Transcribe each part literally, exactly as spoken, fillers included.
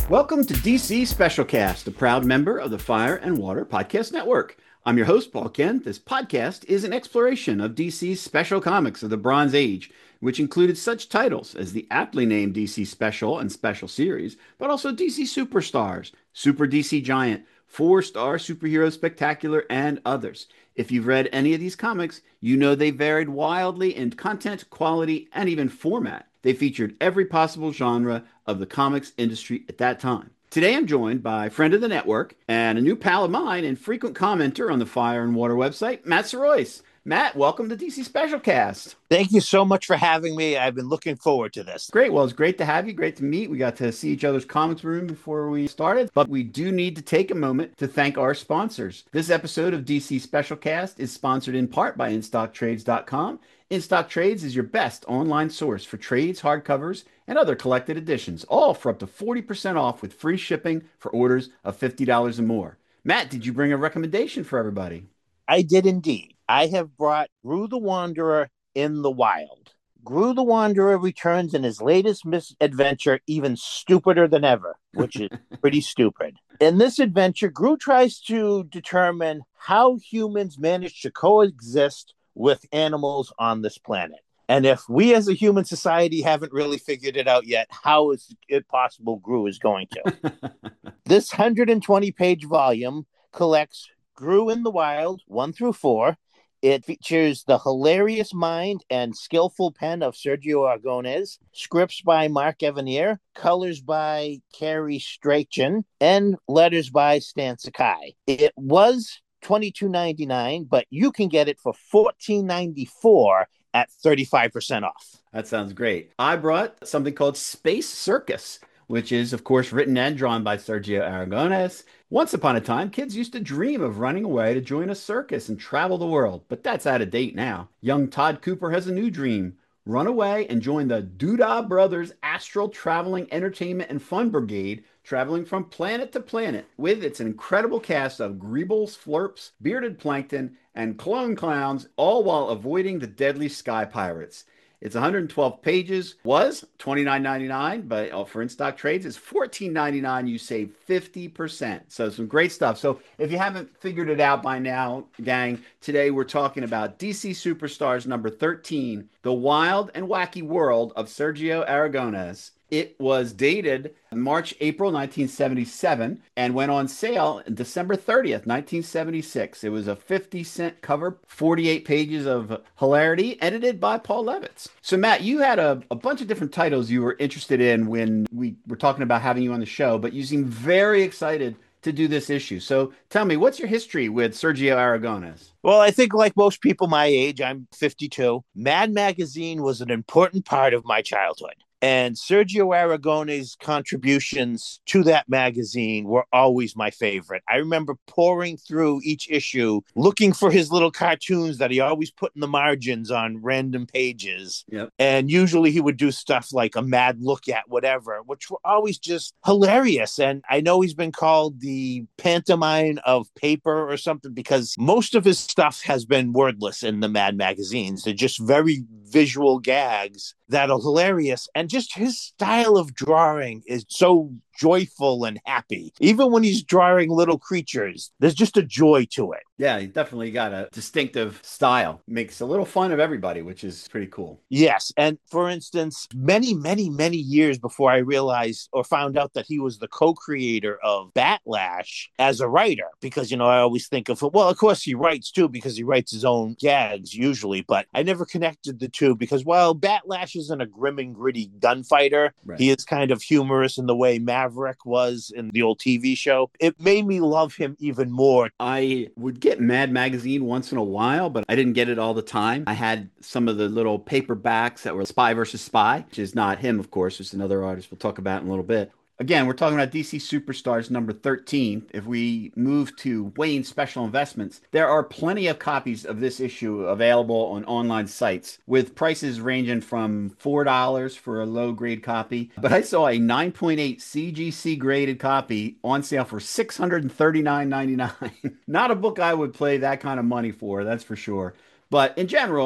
Welcome to D C Specialcast, a proud member of the Fire and Water Podcast Network. I'm your host, Paul Kent. This podcast is an exploration of D C's special comics of the Bronze Age, which included such titles as the aptly named D C Special and Special Series, but also D C Superstars, Super D C Giant, Four Star Superhero Spectacular, and others. If you've read any of these comics, you know they varied wildly in content, quality, and even format. They featured every possible genre of the comics industry at that time. Today I'm joined by a friend of the network and a new pal of mine and frequent commenter on the Fire and Water website, Matt Sorois. Matt, welcome to D C Specialcast. Thank you so much for having me. I've been looking forward to this. Great. Well, it's great to have you. Great to meet. We got to see each other's comics room before we started, but we do need to take a moment to thank our sponsors. This episode of D C Specialcast is sponsored in part by In Stock Trades dot com. In Stock Trades is your best online source for trades, hardcovers, and other collected editions, all for up to forty percent off with free shipping for orders of fifty dollars or more. Matt, did you bring a recommendation for everybody? I did indeed. I have brought Gru the Wanderer in the Wild. Gru the Wanderer returns in his latest misadventure even stupider than ever, which is pretty stupid. In this adventure, Gru tries to determine how humans manage to coexist with animals on this planet. And if we as a human society haven't really figured it out yet, how is it possible Gru is going to? This one hundred twenty page volume collects Gru in the Wild, one through four. It features the hilarious mind and skillful pen of Sergio Aragonés, scripts by Mark Evanier, colors by Carrie Strachan, and letters by Stan Sakai. It was twenty-two ninety-nine, but you can get it for fourteen ninety-four at thirty-five percent off. That sounds great. I brought something called Space Circus, which is, of course, written and drawn by Sergio Aragonés. Once upon a time, kids used to dream of running away to join a circus and travel the world, but that's out of date now. Young Todd Cooper has a new dream. Run away and join the Doodah Brothers Astral Traveling Entertainment and Fun Brigade, traveling from planet to planet with its incredible cast of greebles, flurps, bearded plankton, and clone clowns, all while avoiding the deadly sky pirates. It's one hundred twelve pages, was twenty-nine ninety-nine, but for In-Stock Trades, it's fourteen ninety-nine. You save fifty percent. So some great stuff. So if you haven't figured it out by now, gang, today we're talking about D C Superstars number thirteen, The Wild and Wacky World of Sergio Aragonés. It was dated March, April nineteen seventy-seven and went on sale December thirtieth, nineteen seventy-six. It was a fifty cent cover, forty-eight pages of hilarity, edited by Paul Levitz. So, Matt, you had a, a bunch of different titles you were interested in when we were talking about having you on the show, but you seem very excited to do this issue. So tell me, what's your history with Sergio Aragonés? Well, I think like most people my age, I'm fifty-two. Mad Magazine was an important part of my childhood. And Sergio Aragonés' contributions to that magazine were always my favorite. I remember pouring through each issue, looking for his little cartoons that he always put in the margins on random pages. Yep. And usually he would do stuff like a mad look at whatever, which were always just hilarious. And I know he's been called the pantomime of paper or something because most of his stuff has been wordless in the Mad magazines. They're just very visual gags that are hilarious. And just his style of drawing is so joyful and happy. Even when he's drawing little creatures, there's just a joy to it. Yeah, he definitely got a distinctive style. Makes a little fun of everybody, which is pretty cool. Yes. And for instance, many, many, many years before I realized or found out that he was the co-creator of Batlash as a writer, because, you know, I always think of, well, of course he writes too, because he writes his own gags usually, but I never connected the two because, well, Batlash isn't a grim and gritty gunfighter. Right. He is kind of humorous in the way Maverick was in the old T V show. It made me love him even more. I would get Mad Magazine once in a while, but I didn't get it all the time. I had some of the little paperbacks that were Spy versus Spy, which is not him, of course. It's another artist we'll talk about in a little bit. Again, we're talking about D C Superstars number thirteen. If we move to Wayne Special Investments, there are plenty of copies of this issue available on online sites with prices ranging from four dollars for a low-grade copy. But I saw a nine point eight C G C graded copy on sale for six hundred thirty-nine ninety-nine. Not a book I would pay that kind of money for, that's for sure. But in general,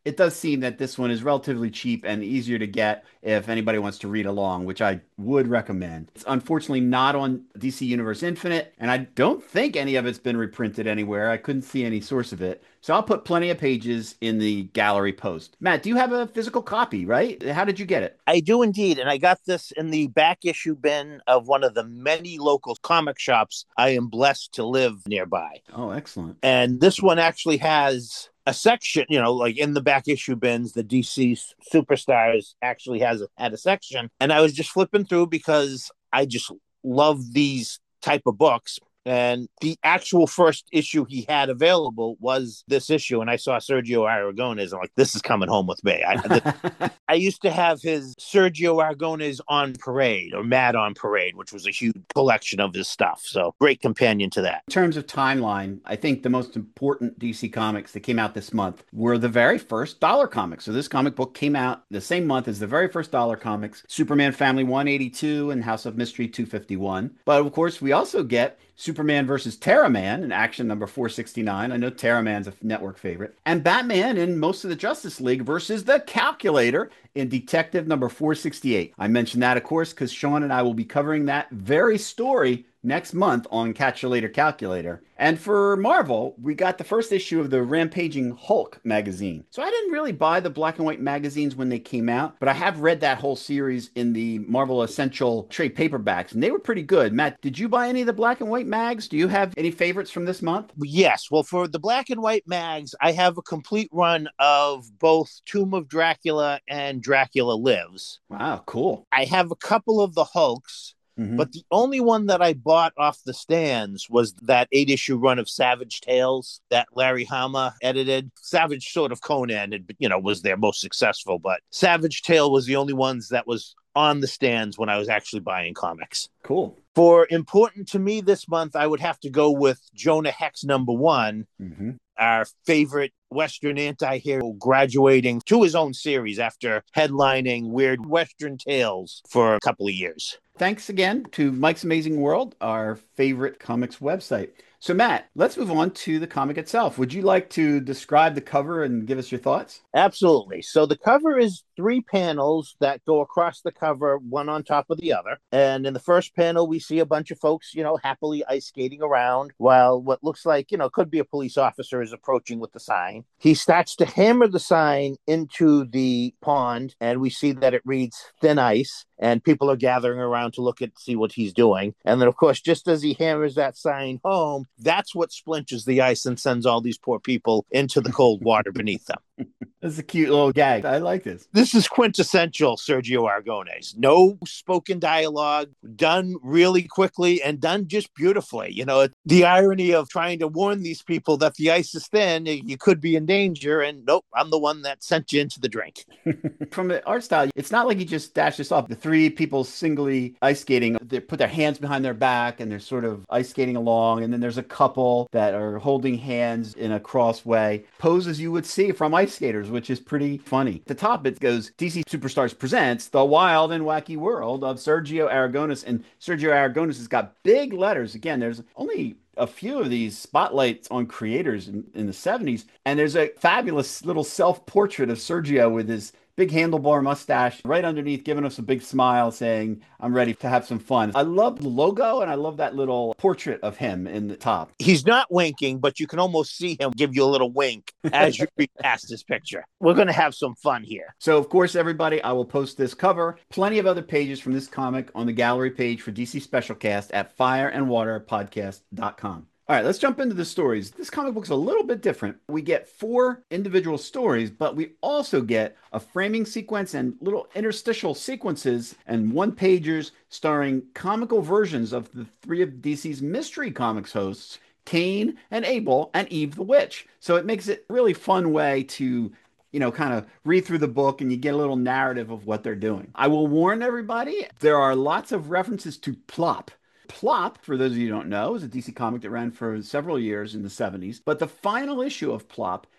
it does seem that this one is relatively cheap and easier to get if anybody wants to read along, which I would recommend. It's unfortunately not on D C Universe Infinite, and I don't think any of it's been reprinted anywhere. I couldn't see any source of it. So I'll put plenty of pages in the gallery post. Matt, do you have a physical copy, right? How did you get it? I do indeed. And I got this in the back issue bin of one of the many local comic shops I am blessed to live nearby. Oh, excellent. And this one actually has a section, you know, like in the back issue bins, the D C Superstars actually has a, had a section. And I was just flipping through because I just love these type of books. And the actual first issue he had available was this issue. And I saw Sergio Aragonés. I'm like, this is coming home with me. I, this, I used to have his Sergio Aragonés on Parade or Mad on Parade, which was a huge collection of his stuff. So great companion to that. In terms of timeline, I think the most important D C comics that came out this month were the very first Dollar comics. So this comic book came out the same month as the very first Dollar comics, Superman Family one eighty-two and House of Mystery two fifty-one. But of course, we also get Superman versus Terraman in Action number four sixty-nine. I know Terraman's a network favorite. And Batman in most of the Justice League versus the Calculator in Detective number four sixty-eight. I mentioned that, of course, because Sean and I will be covering that very story next month on Catch You Later Calculator. And for Marvel, we got the first issue of the Rampaging Hulk magazine. So I didn't really buy the black and white magazines when they came out, but I have read that whole series in the Marvel Essential trade paperbacks, and they were pretty good. Matt, did you buy any of the black and white mags? Do you have any favorites from this month? Yes. Well, for the black and white mags, I have a complete run of both Tomb of Dracula and Dracula Lives. Wow, cool. I have a couple of the Hulks. Mm-hmm. But the only one that I bought off the stands was that eight-issue run of Savage Tales that Larry Hama edited. Savage sort of Conan, you know, was their most successful, but Savage Tale was the only ones that was on the stands when I was actually buying comics. Cool. For important to me this month, I would have to go with Jonah Hex number one, mm-hmm. our favorite Western anti-hero graduating to his own series after headlining Weird Western Tales for a couple of years. Thanks again to Mike's Amazing World, our favorite comics website. So, Matt, let's move on to the comic itself. Would you like to describe the cover and give us your thoughts? Absolutely. So the cover is three panels that go across the cover, one on top of the other. And in the first panel, we see a bunch of folks, you know, happily ice skating around while what looks like, you know, could be a police officer is approaching with the sign. He starts to hammer the sign into the pond, and we see that it reads Thin Ice. And people are gathering around to look at, see what he's doing. And then, of course, just as he hammers that sign home, that's what splinters the ice and sends all these poor people into the cold water beneath them. That's a cute little gag. I like this. This is quintessential Sergio Aragonés. No spoken dialogue, done really quickly and done just beautifully. You know, the irony of trying to warn these people that the ice is thin, you could be in danger, and nope, I'm the one that sent you into the drink. From the art style, it's not like he just dashed this off. The three people singly ice skating, they put their hands behind their back and they're sort of ice skating along. And then there's a couple that are holding hands in a cross way, poses you would see from ice skaters, which is pretty funny. At the top, it goes, D C Superstars presents The Wild and Wacky World of Sergio Aragonés. And Sergio Aragonés has got big letters. Again, there's only a few of these spotlights on creators in, in the seventies. And there's a fabulous little self-portrait of Sergio with his big handlebar mustache right underneath, giving us a big smile saying, I'm ready to have some fun. I love the logo, and I love that little portrait of him in the top. He's not winking, but you can almost see him give you a little wink as you read past this picture. We're going to have some fun here. So, of course, everybody, I will post this cover, plenty of other pages from this comic on the gallery page for D C Specialcast at fire and water podcast dot com. All right, let's jump into the stories. This comic book's a little bit different. We get four individual stories, but we also get a framing sequence and little interstitial sequences and one-pagers starring comical versions of the three of D C's Mystery Comics hosts, Cain and Abel and Eve the Witch. So it makes it a really fun way to, you know, kind of read through the book and you get a little narrative of what they're doing. I will warn everybody, there are lots of references to plop. Plop, for those of you who don't know, is a D C comic that ran for several years in the seventies. But the final issue of Plop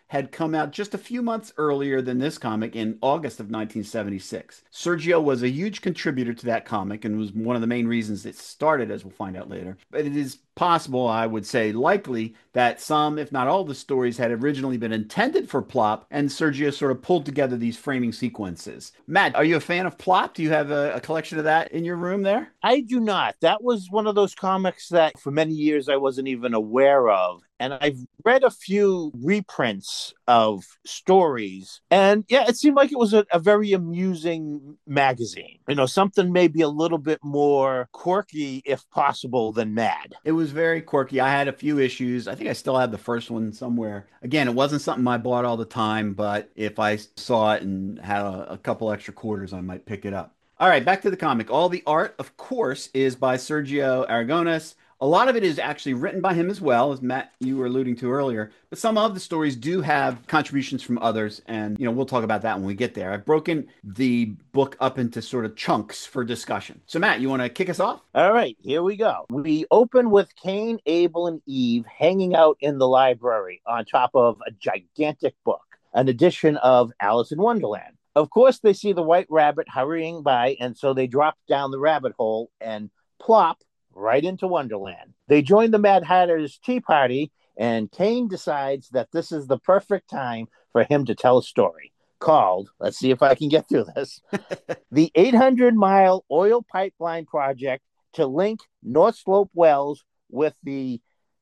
had come out just a few months earlier than this comic in August of nineteen seventy-six. Sergio was a huge contributor to that comic and was one of the main reasons it started, as we'll find out later. But it is possible, I would say likely, that some, if not all, the stories had originally been intended for Plop, and Sergio sort of pulled together these framing sequences. Matt, are you a fan of Plop? Do you have a, a collection of that in your room there? I do not. That was one of those comics that for many years I wasn't even aware of. And I've read a few reprints of stories. And yeah, it seemed like it was a, a very amusing magazine. You know, something maybe a little bit more quirky, if possible, than Mad. It was very quirky. I had a few issues. I think I still have the first one somewhere. Again, it wasn't something I bought all the time, but if I saw it and had a, a couple extra quarters, I might pick it up. All right, back to the comic. All the art, of course, is by Sergio Aragones. A lot of it is actually written by him as well, as Matt, you were alluding to earlier. But some of the stories do have contributions from others. And, you know, we'll talk about that when we get there. I've broken the book up into sort of chunks for discussion. So, Matt, you want to kick us off? All right, here we go. We open with Cain, Abel, and Eve hanging out in the library on top of a gigantic book, an edition of Alice in Wonderland. Of course, they see the white rabbit hurrying by, and so they drop down the rabbit hole and plop right into Wonderland. They join the Mad Hatter's tea party, and Cain decides that this is the perfect time for him to tell a story called, let's see if I can get through this, the eight hundred mile oil pipeline project to link North Slope Wells with the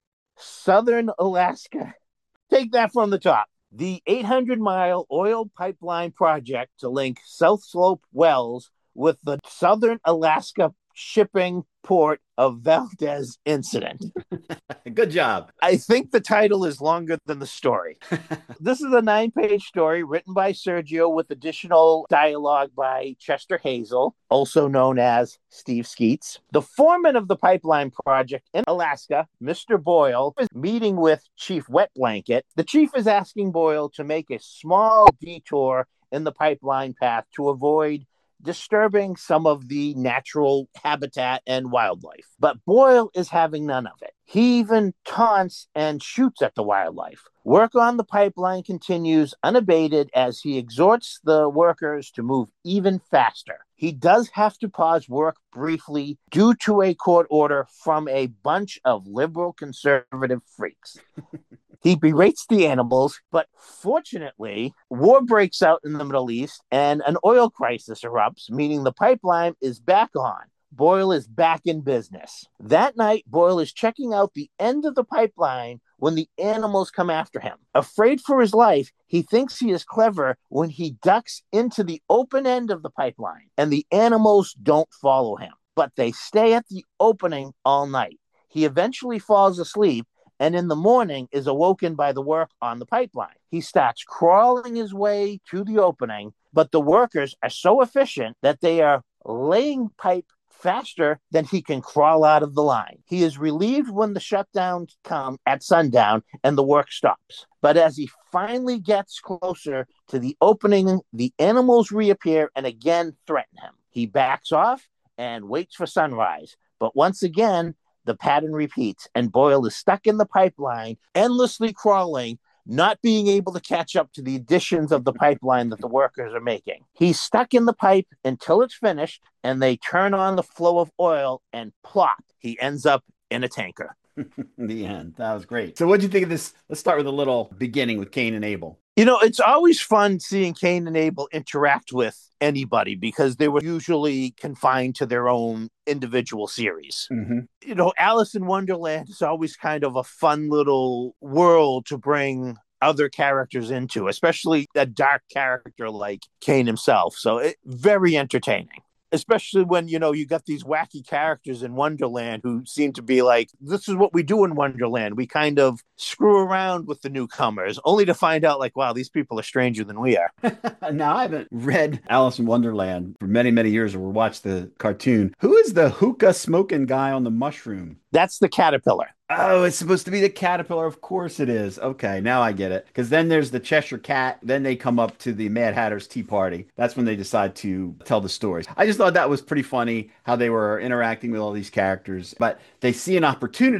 Southern Alaska. Take that from the top. The eight hundred mile oil pipeline project to link South Slope Wells with the Southern Alaska shipping port of Valdez incident. Good job. I think the title is longer than the story. This is a nine-page story written by Sergio with additional dialogue by Chester Hazel, also known as Steve Skeets. The foreman of the pipeline project in Alaska, Mister Boyle, is meeting with Chief Wet Blanket. The chief is asking Boyle to make a small detour in the pipeline path to avoid disturbing some of the natural habitat and wildlife. But Boyle is having none of it. He even taunts and shoots at the wildlife. Work on the pipeline continues unabated as he exhorts the workers to move even faster. He does have to pause work briefly due to a court order from a bunch of liberal conservative freaks. He berates the animals, but fortunately, war breaks out in the Middle East and an oil crisis erupts, meaning the pipeline is back on. Boyle is back in business. That night, Boyle is checking out the end of the pipeline when the animals come after him. Afraid for his life, he thinks he is clever when he ducks into the open end of the pipeline, and the animals don't follow him, but they stay at the opening all night. He eventually falls asleep, and in the morning is awoken by the work on the pipeline. He starts crawling his way to the opening, but the workers are so efficient that they are laying pipe faster than he can crawl out of the line. He is relieved when the shutdowns come at sundown and the work stops. But as he finally gets closer to the opening, the animals reappear and again threaten him. He backs off and waits for sunrise. But once again, the pattern repeats, and Boyle is stuck in the pipeline, endlessly crawling, not being able to catch up to the additions of the pipeline that the workers are making. He's stuck in the pipe until it's finished, and they turn on the flow of oil, and plop, he ends up in a tanker. The end. That was great. So what do you think of this? Let's start with a little beginning with Cain and Abel. You know, it's always fun seeing Cain and Abel interact with anybody because they were usually confined to their own individual series. Mm-hmm. You know, Alice in Wonderland is always kind of a fun little world to bring other characters into, especially a dark character like Cain himself. So it, very entertaining. Especially when, you know, you got these wacky characters in Wonderland who seem to be like, this is what we do in Wonderland. We kind of screw around with the newcomers, only to find out, like, wow, these people are stranger than we are. Now, I haven't read Alice in Wonderland for many, many years or watched the cartoon. Who is the hookah smoking guy on the mushroom? That's the caterpillar. Oh, it's supposed to be the caterpillar. Of course it is. Okay, now I get it. Because then there's the Cheshire Cat. Then they come up to the Mad Hatter's Tea Party. That's when they decide to tell the stories. I just thought that was pretty funny how they were interacting with all these characters. But they see an opportunity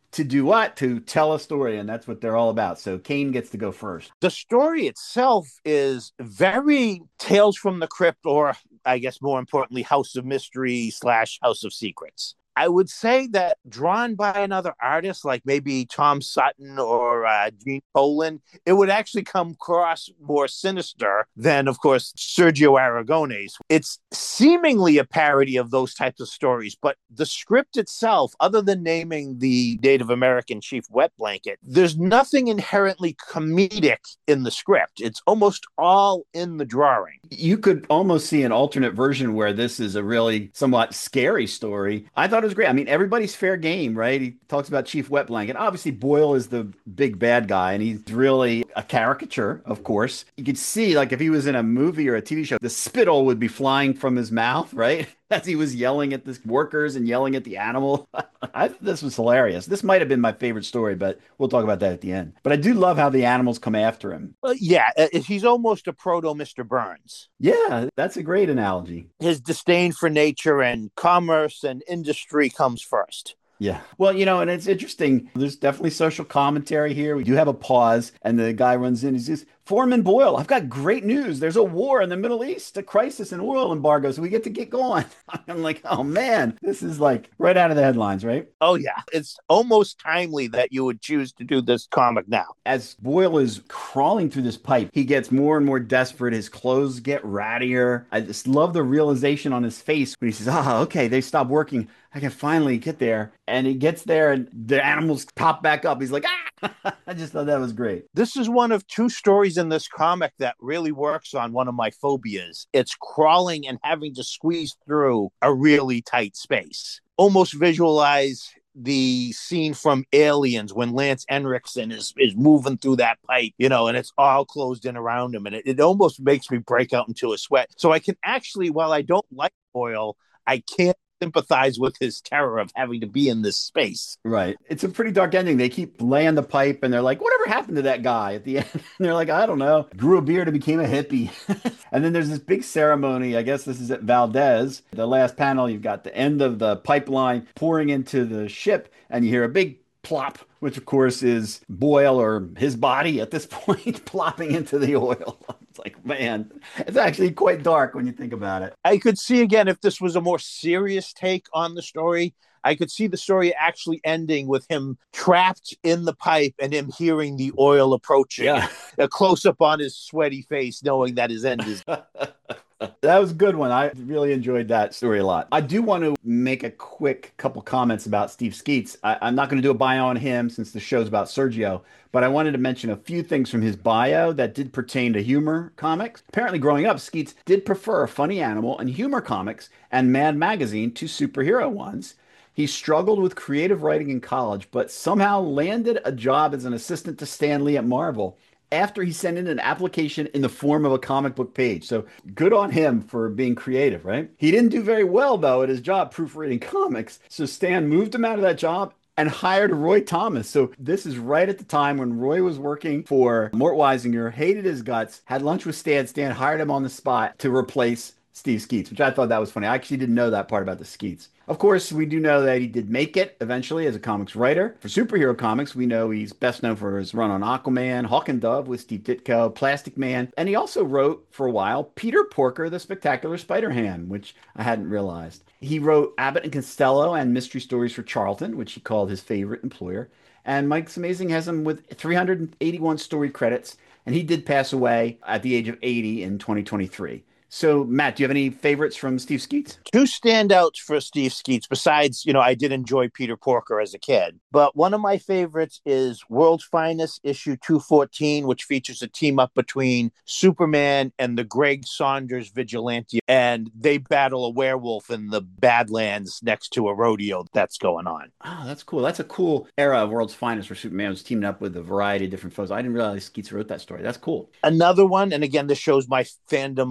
to do what? To tell a story, and that's what they're all about. So Kane gets to go first. The story itself is very Tales from the Crypt, or I guess more importantly, House of Mystery slash House of Secrets. I would say that drawn by another artist, like maybe Tom Sutton or uh, Gene Colan, it would actually come across more sinister than, of course, Sergio Aragonés. It's seemingly a parody of those types of stories, but the script itself, other than naming the Native American chief Wet Blanket, there's nothing inherently comedic in the script. It's almost all in the drawing. You could almost see an alternate version where this is a really somewhat scary story. I thought it was great. I mean, everybody's fair game, right? He talks about Chief Wet Blanket. Obviously, Boyle is the big bad guy, and he's really a caricature, of course. You could see, like, if he was in a movie or a T V show, the spittle would be flying from his mouth, right? As he was yelling at the workers and yelling at the animal. I thought this was hilarious. This might have been my favorite story, but we'll talk about that at the end. But I do love how the animals come after him. Well, yeah, uh, he's almost a proto Mister Burns. Yeah, that's a great analogy. His disdain for nature and commerce and industry comes first. Yeah. Well, you know, and it's interesting. There's definitely social commentary here. We do have a pause, and the guy runs in. He says, Foreman Boyle, I've got great news. There's a war in the Middle East, a crisis in oil embargo, so we get to get going. I'm like, oh, man, this is like right out of the headlines, right? Oh, yeah. It's almost timely that you would choose to do this comic now. As Boyle is crawling through this pipe, he gets more and more desperate. His clothes get rattier. I just love the realization on his face when he says, ah, oh, okay, they stopped working. I can finally get there. And he gets there and the animals pop back up. He's like, ah! I just thought that was great. This is one of two stories in this comic that really works on one of my phobias. It's crawling and having to squeeze through a really tight space. Almost visualize the scene from Aliens when Lance Henriksen is, is moving through that pipe, you know, and it's all closed in around him. And it, it almost makes me break out into a sweat. So I can actually, while I don't like Boyle, I can't sympathize with his terror of having to be in this space. Right. It's a pretty dark ending. They keep laying the pipe and they're like, whatever happened to that guy at the end? And they're like, I don't know. Grew a beard and became a hippie. And then there's this big ceremony. I guess this is at Valdez. The last panel, you've got the end of the pipeline pouring into the ship and you hear a big plop, which of course is Boyle or his body at this point plopping into the oil. It's like, man, it's actually quite dark when you think about it. I could see again if this was a more serious take on the story. I could see the story actually ending with him trapped in the pipe and him hearing the oil approaching. Yeah. A close up on his sweaty face, knowing that his end is. That was a good one. I really enjoyed that story a lot. I do want to make a quick couple comments about Steve Skeates. I, I'm not going to do a bio on him since the show's about Sergio, but I wanted to mention a few things from his bio that did pertain to humor comics. Apparently, growing up, Skeates did prefer Funny Animal and humor comics and Mad Magazine to superhero ones. He struggled with creative writing in college, but somehow landed a job as an assistant to Stan Lee at Marvel after he sent in an application in the form of a comic book page. So good on him for being creative, right? He didn't do very well, though, at his job proofreading comics. So Stan moved him out of that job and hired Roy Thomas. So this is right at the time when Roy was working for Mort Weisinger, hated his guts, had lunch with Stan. Stan hired him on the spot to replace Steve Skeates, which I thought that was funny. I actually didn't know that part about the Skeates. Of course, we do know that he did make it eventually as a comics writer. For superhero comics, we know he's best known for his run on Aquaman, Hawk and Dove with Steve Ditko, Plastic Man, and he also wrote for a while Peter Porker, the Spectacular Spider-Man, which I hadn't realized. He wrote Abbott and Costello and Mystery Stories for Charlton, which he called his favorite employer. And Mike's Amazing has him with three hundred eighty-one story credits, and he did pass away at the age of eighty in twenty twenty-three. So, Matt, do you have any favorites from Steve Skeates? Two standouts for Steve Skeates, besides, you know, I did enjoy Peter Porker as a kid. But one of my favorites is World's Finest, issue two fourteen, which features a team up between Superman and the Greg Saunders vigilante. And they battle a werewolf in the Badlands next to a rodeo that's going on. Oh, that's cool. That's a cool era of World's Finest where Superman was teaming up with a variety of different foes. I didn't realize Skeates wrote that story. That's cool. Another one, and again, this shows my fandom of Western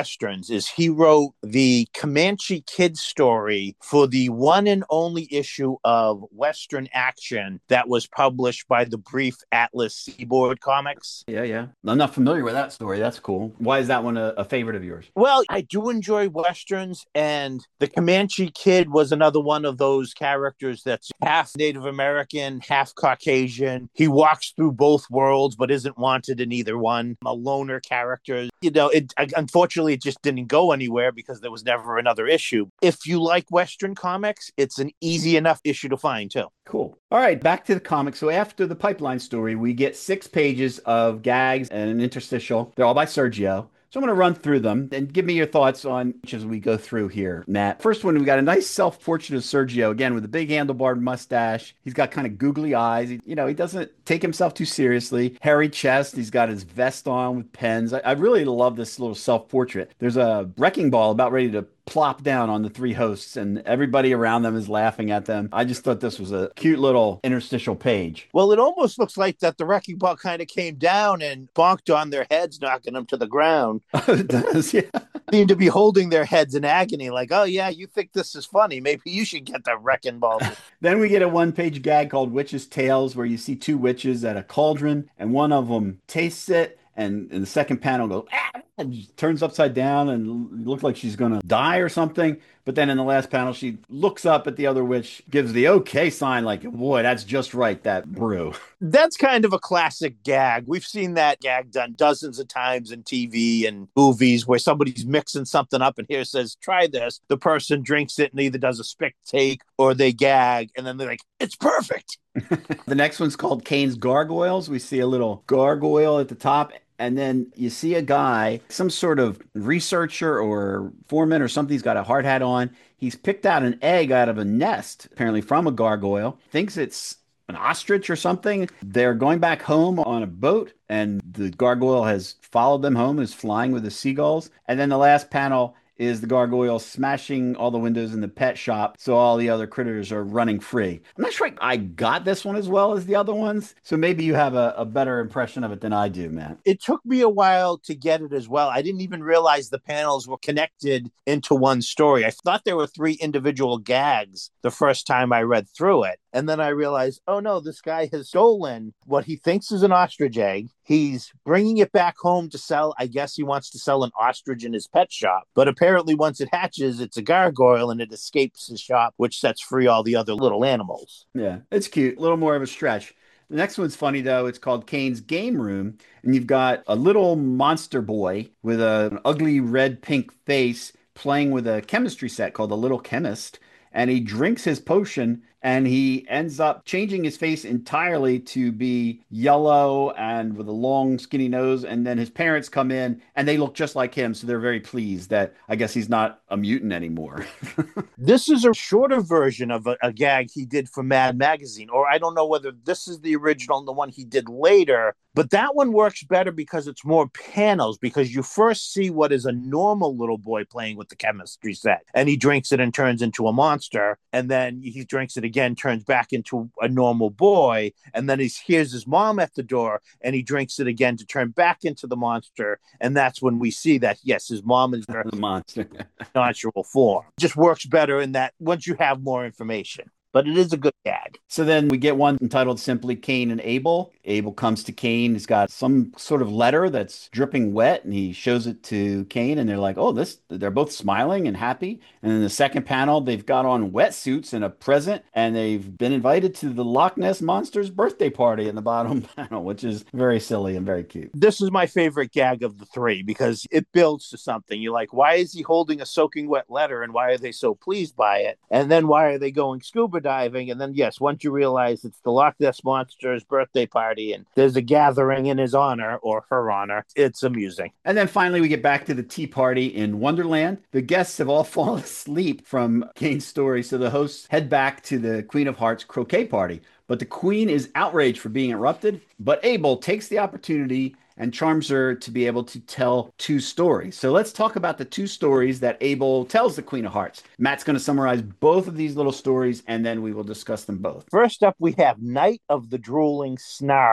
Westerns is he wrote the Comanche Kid story for the one and only issue of Western Action that was published by the Brief Atlas Seaboard Comics. Yeah, yeah. I'm not familiar with that story. That's cool. Why is that one a, a favorite of yours? Well, I do enjoy Westerns, and the Comanche Kid was another one of those characters that's half Native American, half Caucasian. He walks through both worlds, but isn't wanted in either one. A loner character. You know, it unfortunately it just didn't go anywhere because there was never another issue. If you like Western comics, it's an easy enough issue to find too. Cool. All right, back to the comics. So after the pipeline story, we get six pages of gags and an interstitial. They're all by Sergio. So I'm going to run through them and give me your thoughts on each as we go through here, Matt. First one, we got a nice self-portrait of Sergio, again, with a big handlebar mustache. He's got kind of googly eyes. He, you know, he doesn't take himself too seriously. Hairy chest. He's got his vest on with pens. I, I really love this little self-portrait. There's a wrecking ball about ready to plop down on the three hosts, and everybody around them is laughing at them. I just thought this was a cute little interstitial page. Well, it almost looks like that the wrecking ball kind of came down and bonked on their heads, knocking them to the ground. It does, yeah. Seem to be holding their heads in agony, like, oh, yeah, you think this is funny. Maybe you should get the wrecking ball. Then we get a one-page gag called Witch's Tales, where you see two witches at a cauldron, and one of them tastes it, and in the second panel goes, ah, and turns upside down and looks like she's going to die or something. But then in the last panel, she looks up at the other witch, gives the okay sign, like, boy, that's just right, that brew. That's kind of a classic gag. We've seen that gag done dozens of times in T V and movies where somebody's mixing something up and here says, try this. The person drinks it and either does a spit take or they gag. And then they're like, it's perfect. The next one's called Kane's Gargoyles. We see a little gargoyle at the top. And then you see a guy, some sort of researcher or foreman or something. He's got a hard hat on. He's picked out an egg out of a nest, apparently from a gargoyle. Thinks it's an ostrich or something. They're going back home on a boat, and the gargoyle has followed them home, is flying with the seagulls. And then the last panel is the gargoyle smashing all the windows in the pet shop, so all the other critters are running free. I'm not sure I got this one as well as the other ones, so maybe you have a, a better impression of it than I do, Matt. It took me a while to get it as well. I didn't even realize the panels were connected into one story. I thought there were three individual gags the first time I read through it. And then I realized, oh no, this guy has stolen what he thinks is an ostrich egg. He's bringing it back home to sell. I guess he wants to sell an ostrich in his pet shop. But apparently once it hatches, it's a gargoyle and it escapes his shop, which sets free all the other little animals. Yeah, it's cute. A little more of a stretch. The next one's funny, though. It's called Kane's Game Room. And you've got a little monster boy with a, an ugly red-pink face playing with a chemistry set called The Little Chemist. And he drinks his potion and he ends up changing his face entirely to be yellow and with a long skinny nose. And then his parents come in and they look just like him. So they're very pleased that I guess he's not a mutant anymore. This is a shorter version of a, a gag he did for Mad Magazine, or I don't know whether this is the original and the one he did later, but that one works better because it's more panels, because you first see what is a normal little boy playing with the chemistry set and he drinks it and turns into a monster, and then he drinks it again, turns back into a normal boy, and then he hears his mom at the door and he drinks it again to turn back into the monster, and that's when we see that yes, his mom is The monster. natural form. Just works better in that once you have more information. But it is a good gag. So then we get one entitled simply Kane and Abel. Abel comes to Kane. He's got some sort of letter that's dripping wet, and he shows it to Kane, and they're like, oh, this, they're both smiling and happy. And in the second panel, they've got on wetsuits and a present, and they've been invited to the Loch Ness Monster's birthday party in the bottom panel, which is very silly and very cute. This is my favorite gag of the three because it builds to something. You're like, why is he holding a soaking wet letter, and why are they so pleased by it? And then why are they going scuba diving? And then, yes, once you realize it's the Loch Ness Monster's birthday party and there's a gathering in his honor or her honor, it's amusing. And then finally, we get back to the tea party in Wonderland. The guests have all fallen asleep from Kane's story, so the hosts head back to the Queen of Hearts croquet party. But the queen is outraged for being interrupted, but Abel takes the opportunity and charms her to be able to tell two stories. So let's talk about the two stories that Abel tells the Queen of Hearts. Matt's going to summarize both of these little stories, and then we will discuss them both. First up, we have Night of the Drooling Snarl.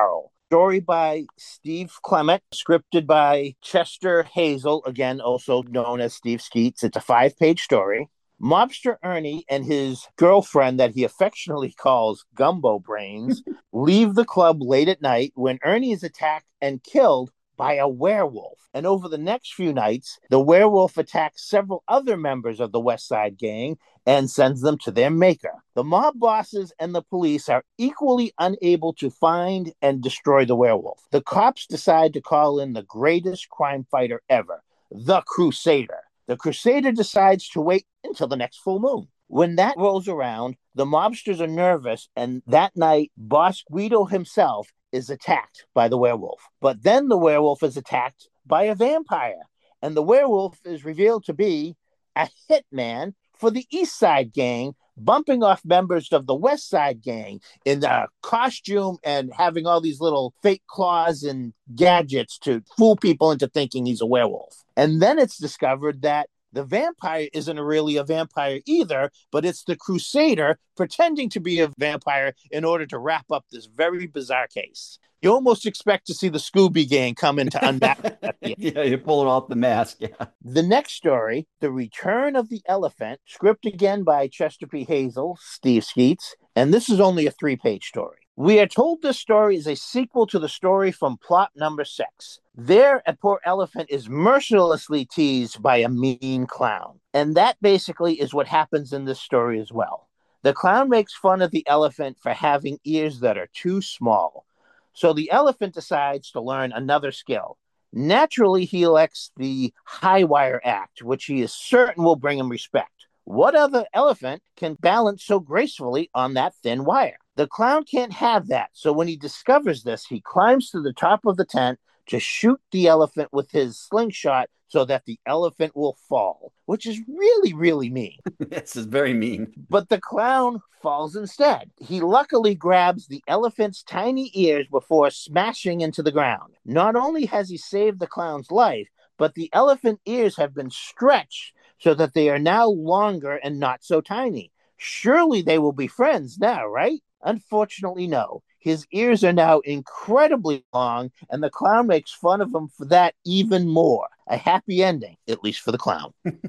Story by Steve Clement, scripted by Chester Hazel, again, also known as Steve Skeets. It's a five page story. Mobster Ernie and his girlfriend, that he affectionately calls Gumbo Brains, leave the club late at night when Ernie is attacked and killed by a werewolf. And over the next few nights, the werewolf attacks several other members of the West Side Gang and sends them to their maker. The mob bosses and the police are equally unable to find and destroy the werewolf. The cops decide to call in the greatest crime fighter ever, the Crusader. The Crusader decides to wait until the next full moon. When that rolls around, the mobsters are nervous, and that night, Boss Guido himself is attacked by the werewolf. But then the werewolf is attacked by a vampire, and the werewolf is revealed to be a hitman for the East Side Gang, bumping off members of the West Side Gang in the costume and having all these little fake claws and gadgets to fool people into thinking he's a werewolf. And then it's discovered that the vampire isn't really a vampire either, but it's the Crusader pretending to be a vampire in order to wrap up this very bizarre case. You almost expect to see the Scooby Gang come in to unmask that. Yeah, you're pulling off the mask. Yeah. The next story, The Return of the Elephant, script again by Chester P. Hazel, Steve Skeets, and this is only a three-page story. We are told this story is a sequel to the story from plot number six. There, a poor elephant is mercilessly teased by a mean clown. And that basically is what happens in this story as well. The clown makes fun of the elephant for having ears that are too small. So the elephant decides to learn another skill. Naturally, he elects the high wire act, which he is certain will bring him respect. What other elephant can balance so gracefully on that thin wire? The clown can't have that, so when he discovers this, he climbs to the top of the tent to shoot the elephant with his slingshot so that the elephant will fall, which is really, really mean. This is very mean. But the clown falls instead. He luckily grabs the elephant's tiny ears before smashing into the ground. Not only has he saved the clown's life, but the elephant ears have been stretched so that they are now longer and not so tiny. Surely they will be friends now, right? Unfortunately, no. His ears are now incredibly long, and the clown makes fun of him for that even more. A happy ending, at least for the clown.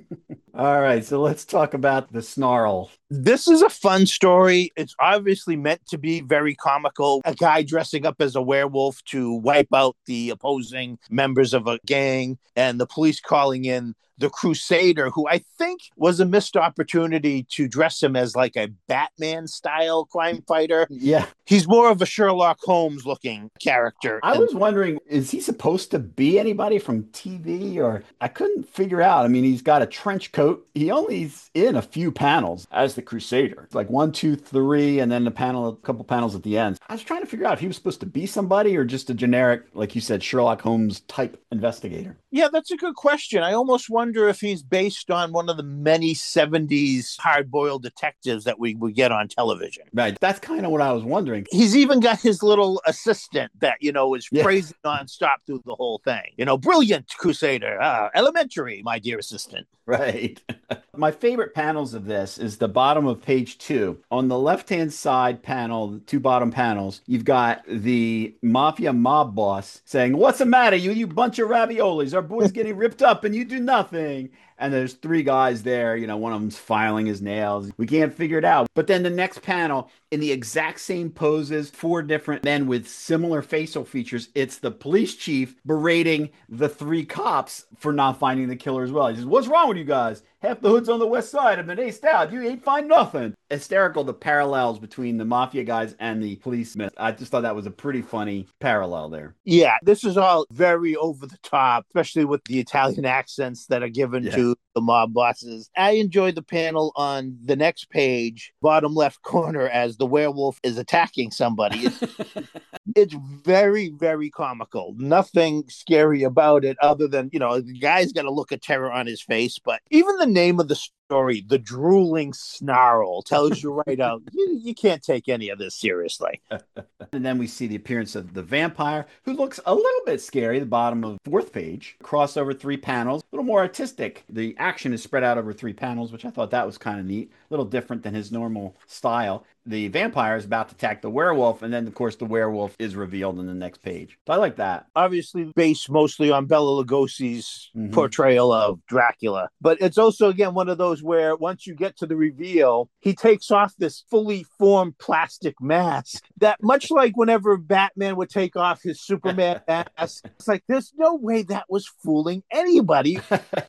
All right, so let's talk about the Snarl. This is a fun story. It's obviously meant to be very comical. A guy dressing up as a werewolf to wipe out the opposing members of a gang, and the police calling in the Crusader, who I think was a missed opportunity to dress him as like a Batman-style crime fighter. Yeah. He's more of a Sherlock Holmes-looking character. I was wondering, is he supposed to be anybody from T V? Or I couldn't figure out. I mean, he's got a trench coat. He only's in a few panels as the Crusader. It's like one, two, three, and then the panel, a couple panels at the end. I was trying to figure out if he was supposed to be somebody or just a generic, like you said, Sherlock Holmes type investigator. Yeah, that's a good question. I almost wonder if he's based on one of the many seventies hard-boiled detectives that we would get on television. Right. That's kind of what I was wondering. He's even got his little assistant that, you know, is Yeah. praising nonstop through the whole thing. You know, brilliant Crusader, uh, elementary, my dear assistant. Right. My favorite panels of this is the bottom of page two. On the left-hand side panel, the two bottom panels, you've got the mafia mob boss saying, "What's the matter, you, you bunch of raviolis? Our boy's getting ripped up and you do nothing." And there's three guys there, you know, one of them's filing his nails. We can't figure it out. But then the next panel, in the exact same poses, four different men with similar facial features, it's the police chief berating the three cops for not finding the killer as well. He says, "What's wrong with you guys? Half the hoods on the west side have been aced out. You ain't find nothing." Hysterical, the parallels between the mafia guys and the policemen. I just thought that was a pretty funny parallel there. Yeah, this is all very over the top, especially with the Italian accents that are given Yeah. to the mob bosses. I enjoyed the panel on the next page, bottom left corner, as the werewolf is attacking somebody. It's, it's very, very comical. Nothing scary about it other than, you know, the guy's got a look of terror on his face. But even the name of the story, The Drooling Snarl, tells you right out, you, you can't take any of this seriously. And then we see the appearance of the vampire, who looks a little bit scary, the bottom of the fourth page. Crossover three panels, a little more artistic. The action is spread out over three panels, which I thought that was kind of neat. A little different than his normal style. the vampire is about to attack the werewolf, and then of course the werewolf is revealed in the next page. So I like that. Obviously based mostly on Bela Lugosi's Mm-hmm. portrayal of Dracula. But it's also, again, one of those where once you get to the reveal, he takes off this fully formed plastic mask that, much like whenever Batman would take off his Superman mask, it's like, there's no way that was fooling anybody.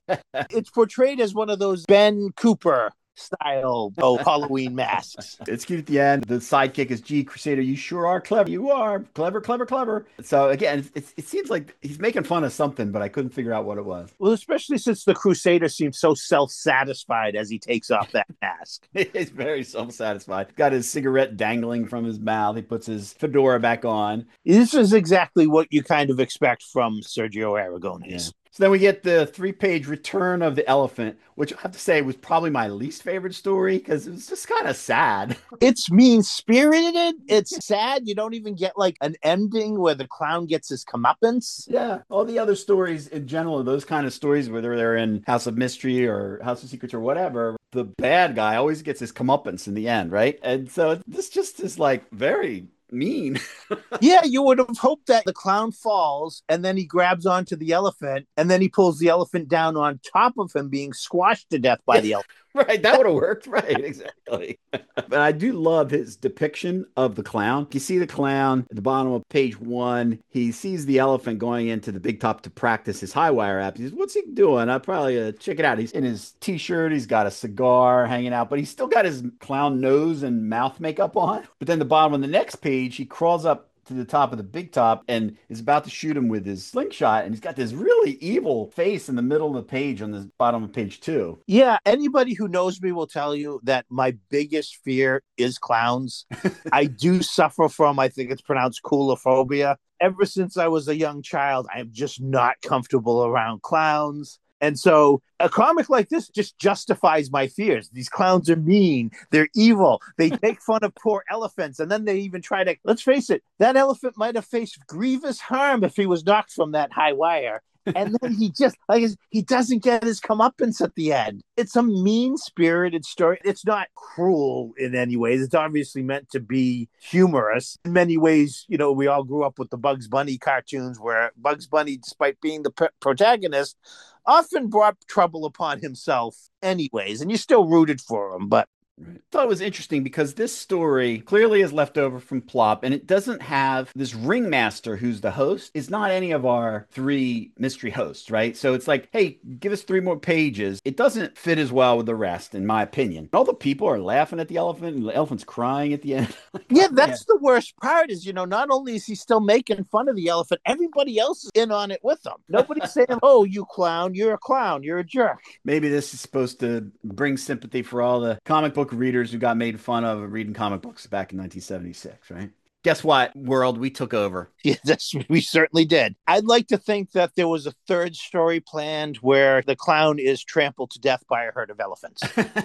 It's portrayed as one of those Ben Cooper style oh Halloween masks. It's cute at the end. The sidekick is, gee, Crusader, you sure are clever. You are clever, clever, clever. So again, it, it, it seems like he's making fun of something, but I couldn't figure out what it was. Well, especially since the Crusader seems so self-satisfied as he takes off that mask. He's very self-satisfied. Got his cigarette dangling from his mouth. He puts his fedora back on. This is exactly what you kind of expect from Sergio Aragonés. Yeah. So then we get the three-page Return of the Elephant, which I have to say was probably my least favorite story because it was just kind of sad. It's mean-spirited. It's sad. You don't even get like an ending where the clown gets his comeuppance. Yeah. All the other stories in general, those kind of stories, whether they're in House of Mystery or House of Secrets or whatever, the bad guy always gets his comeuppance in the end, right? And so this just is like very mean. Yeah, you would have hoped that the clown falls and then he grabs onto the elephant and then he pulls the elephant down on top of him being squashed to death by the elephant. Right, that would have worked. Right, exactly. But I do love his depiction of the clown. You see the clown at the bottom of page one. He sees the elephant going into the big top to practice his high wire app. He says, what's he doing? I'll probably uh, check it out. He's in his t-shirt. He's got a cigar hanging out, but he's still got his clown nose and mouth makeup on. But then the bottom of the next page, he crawls up to the top of the big top and is about to shoot him with his slingshot, and he's got this really evil face in the middle of the page on the bottom of page two. Yeah, anybody who knows me will tell you that my biggest fear is clowns. I do suffer from, I think it's pronounced coulrophobia. Ever since I was a young child, I am just not comfortable around clowns. And so a comic like this just justifies my fears. These clowns are mean. They're evil. They make fun of poor elephants. And then they even try to, let's face it, that elephant might have faced grievous harm if he was knocked from that high wire. And then he just, like, he doesn't get his comeuppance at the end. It's a mean-spirited story. It's not cruel in any ways. It's obviously meant to be humorous. In many ways, you know, we all grew up with the Bugs Bunny cartoons where Bugs Bunny, despite being the p- protagonist, often brought trouble upon himself anyways. And you still rooted for him, but Right. I thought it was interesting because this story clearly is left over from Plop, and it doesn't have this ringmaster who's the host. It's not any of our three mystery hosts, right? So it's like, hey, give us three more pages. It doesn't fit as well with the rest, in my opinion. All the people are laughing at the elephant, and the elephant's crying at the end. Yeah, that's yeah. the worst part is, you know, not only is he still making fun of the elephant, everybody else is in on it with him. Nobody's saying, oh, you clown, you're a clown, you're a jerk. Maybe this is supposed to bring sympathy for all the comic book readers who got made fun of reading comic books back in nineteen seventy-six, right? Guess what, world? We took over. Yeah, that's, we certainly did. I'd like to think that there was a third story planned where the clown is trampled to death by a herd of elephants.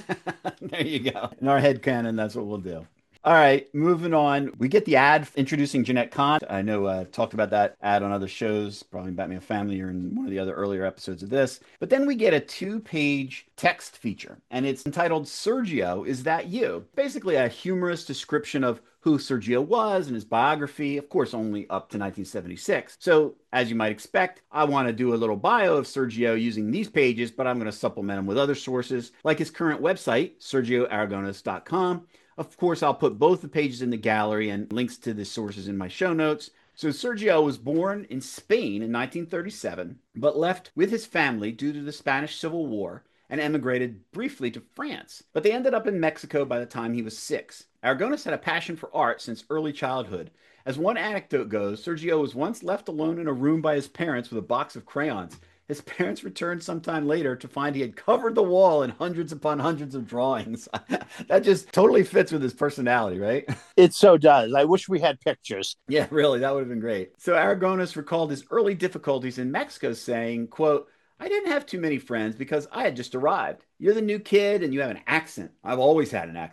There you go. In our headcanon, that's what we'll do. All right, moving on. We get the ad introducing Jeanette Kahn. I know I uh, talked about that ad on other shows, probably Batman Family or in one of the other earlier episodes of this. But then we get a two-page text feature, and it's entitled Sergio, Is That You? Basically a humorous description of who Sergio was and his biography, of course, only up to nineteen seventy-six. So, as you might expect, I want to do a little bio of Sergio using these pages, but I'm going to supplement them with other sources, like his current website, sergio aragonés dot com. Of course, I'll put both the pages in the gallery and links to the sources in my show notes. So Sergio was born in Spain in nineteen thirty-seven, but left with his family due to the Spanish Civil War and emigrated briefly to France. But they ended up in Mexico by the time he was six. Aragonés had a passion for art since early childhood. As one anecdote goes, Sergio was once left alone in a room by his parents with a box of crayons. His parents returned sometime later to find he had covered the wall in hundreds upon hundreds of drawings. That just totally fits with his personality, right? It so does. I wish we had pictures. Yeah, really, that would have been great. So Aragonés recalled his early difficulties in Mexico, saying, quote, I didn't have too many friends because I had just arrived. You're the new kid and you have an accent. I've always had an accent.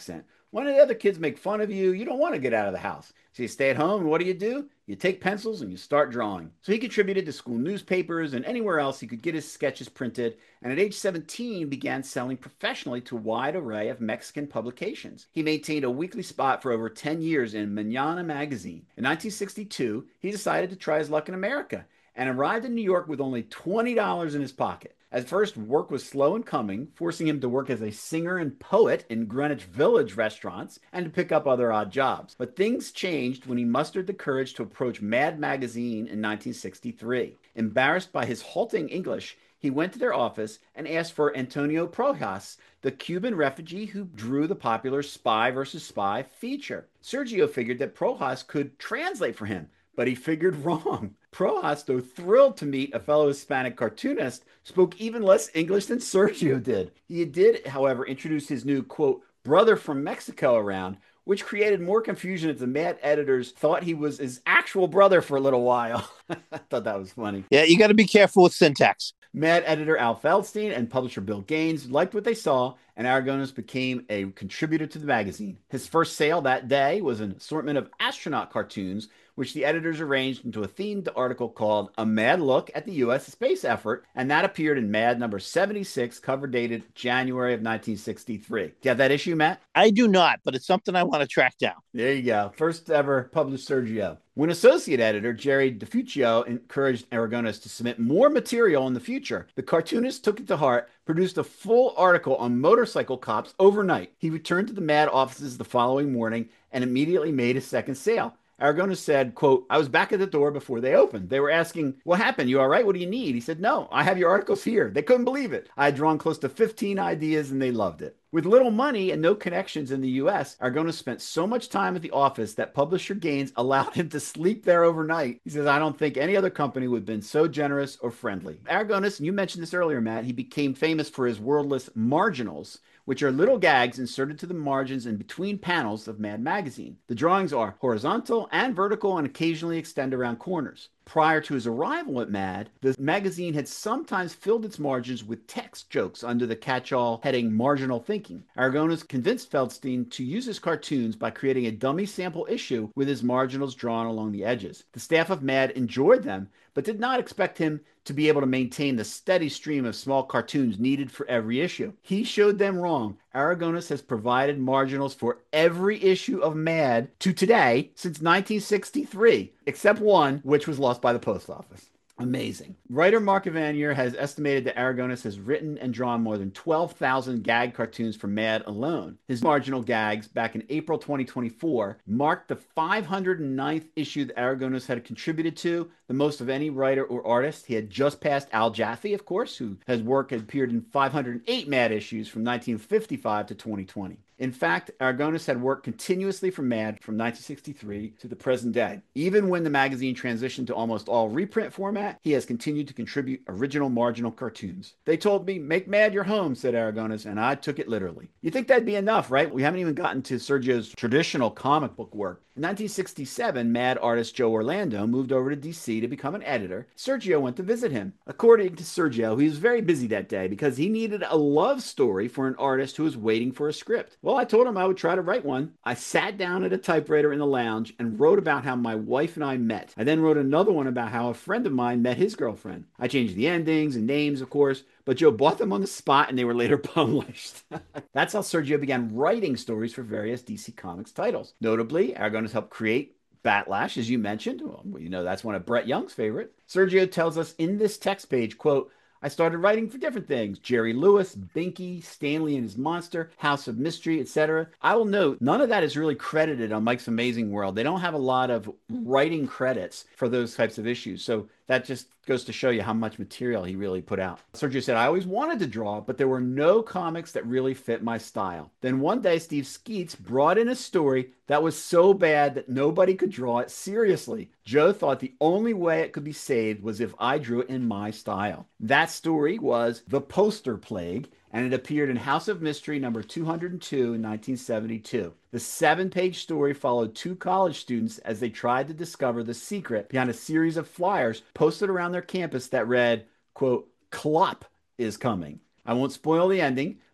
When the other kids make fun of you, you don't want to get out of the house. So you stay at home, and what do you do? You take pencils and you start drawing. So he contributed to school newspapers and anywhere else he could get his sketches printed, and at age seventeen began selling professionally to a wide array of Mexican publications. He maintained a weekly spot for over ten years in Manana magazine. In nineteen sixty-two, he decided to try his luck in America and arrived in New York with only twenty dollars in his pocket. At first, work was slow in coming, forcing him to work as a singer and poet in Greenwich Village restaurants and to pick up other odd jobs. But things changed when he mustered the courage to approach Mad Magazine in nineteen sixty-three. Embarrassed by his halting English, he went to their office and asked for Antonio Prohas, the Cuban refugee who drew the popular Spy versus Spy feature. Sergio figured that Prohas could translate for him, but he figured wrong. Prohas, though thrilled to meet a fellow Hispanic cartoonist, spoke even less English than Sergio did. He did, however, introduce his new, quote, brother from Mexico around, which created more confusion as the Mad editors thought he was his actual brother for a little while. I thought that was funny. Yeah, you got to be careful with syntax. Mad editor Al Feldstein and publisher Bill Gaines liked what they saw, and Aragonés became a contributor to the magazine. His first sale that day was an assortment of astronaut cartoons, which the editors arranged into a themed article called A Mad Look at the U S Space Effort, and that appeared in Mad number seventy-six, cover dated January of nineteen sixty-three. Do you have that issue, Matt? I do not, but it's something I want to track down. There you go. First ever published Sergio. When associate editor Jerry DeFuccio encouraged Aragonés to submit more material in the future, the cartoonist took it to heart, produced a full article on motorcycle cops overnight. He returned to the Mad offices the following morning and immediately made his second sale. Aragonés said, quote, I was back at the door before they opened. They were asking, what happened? You all right? What do you need? He said, no, I have your articles here. They couldn't believe it. I had drawn close to fifteen ideas and they loved it. With little money and no connections in the U S, Aragonés spent so much time at the office that publisher Gaines allowed him to sleep there overnight. He says, I don't think any other company would have been so generous or friendly. Aragonés, and you mentioned this earlier, Matt, he became famous for his wordless marginals, which are little gags inserted to the margins and between panels of Mad Magazine. The drawings are horizontal and vertical and occasionally extend around corners. Prior to his arrival at Mad, the magazine had sometimes filled its margins with text jokes under the catch-all heading Marginal Thinking. Aragonés convinced Feldstein to use his cartoons by creating a dummy sample issue with his marginals drawn along the edges. The staff of Mad enjoyed them, but did not expect him to be able to maintain the steady stream of small cartoons needed for every issue. He showed them wrong. Aragonés has provided marginals for every issue of Mad to today since nineteen sixty-three, except one, which was lost by the post office. Amazing. Writer Mark Evanier has estimated that Aragonés has written and drawn more than twelve thousand gag cartoons for Mad alone. His marginal gags back in April twenty twenty-four marked the five hundred ninth issue that Aragonés had contributed to, the most of any writer or artist. He had just passed Al Jaffe, of course, who has work had appeared in five hundred eight Mad issues from nineteen fifty-five to twenty twenty. In fact, Aragonés had worked continuously for Mad from nineteen sixty-three to the present day. Even when the magazine transitioned to almost all reprint format, he has continued to contribute original marginal cartoons. They told me, make Mad your home, said Aragonés, and I took it literally. You think that'd be enough, right? We haven't even gotten to Sergio's traditional comic book work. In nineteen sixty-seven, Mad artist Joe Orlando moved over to D C to become an editor. Sergio went to visit him. According to Sergio, he was very busy that day because he needed a love story for an artist who was waiting for a script. Well, I told him I would try to write one. I sat down at a typewriter in the lounge and wrote about how my wife and I met. I then wrote another one about how a friend of mine met his girlfriend. I changed the endings and names, of course, but Joe bought them on the spot and they were later published. That's how Sergio began writing stories for various D C Comics titles. Notably, Aragonés helped create Batlash, as you mentioned. Well, you know, that's one of Brett Young's favorite. Sergio tells us in this text page, quote, I started writing for different things. Jerry Lewis, Binky, Stanley and His Monster, House of Mystery, et cetera. I will note, none of that is really credited on Mike's Amazing World. They don't have a lot of writing credits for those types of issues. So that just goes to show you how much material he really put out. Sergio said, I always wanted to draw, but there were no comics that really fit my style. Then one day, Steve Skeets brought in a story that was so bad that nobody could draw it seriously. Joe thought the only way it could be saved was if I drew it in my style. That story was The Poster Plague, and it appeared in House of Mystery number two hundred two in nineteen seventy-two. The seven-page story followed two college students as they tried to discover the secret behind a series of flyers posted around ther campus that read, quote, Clop is coming. I won't spoil the ending,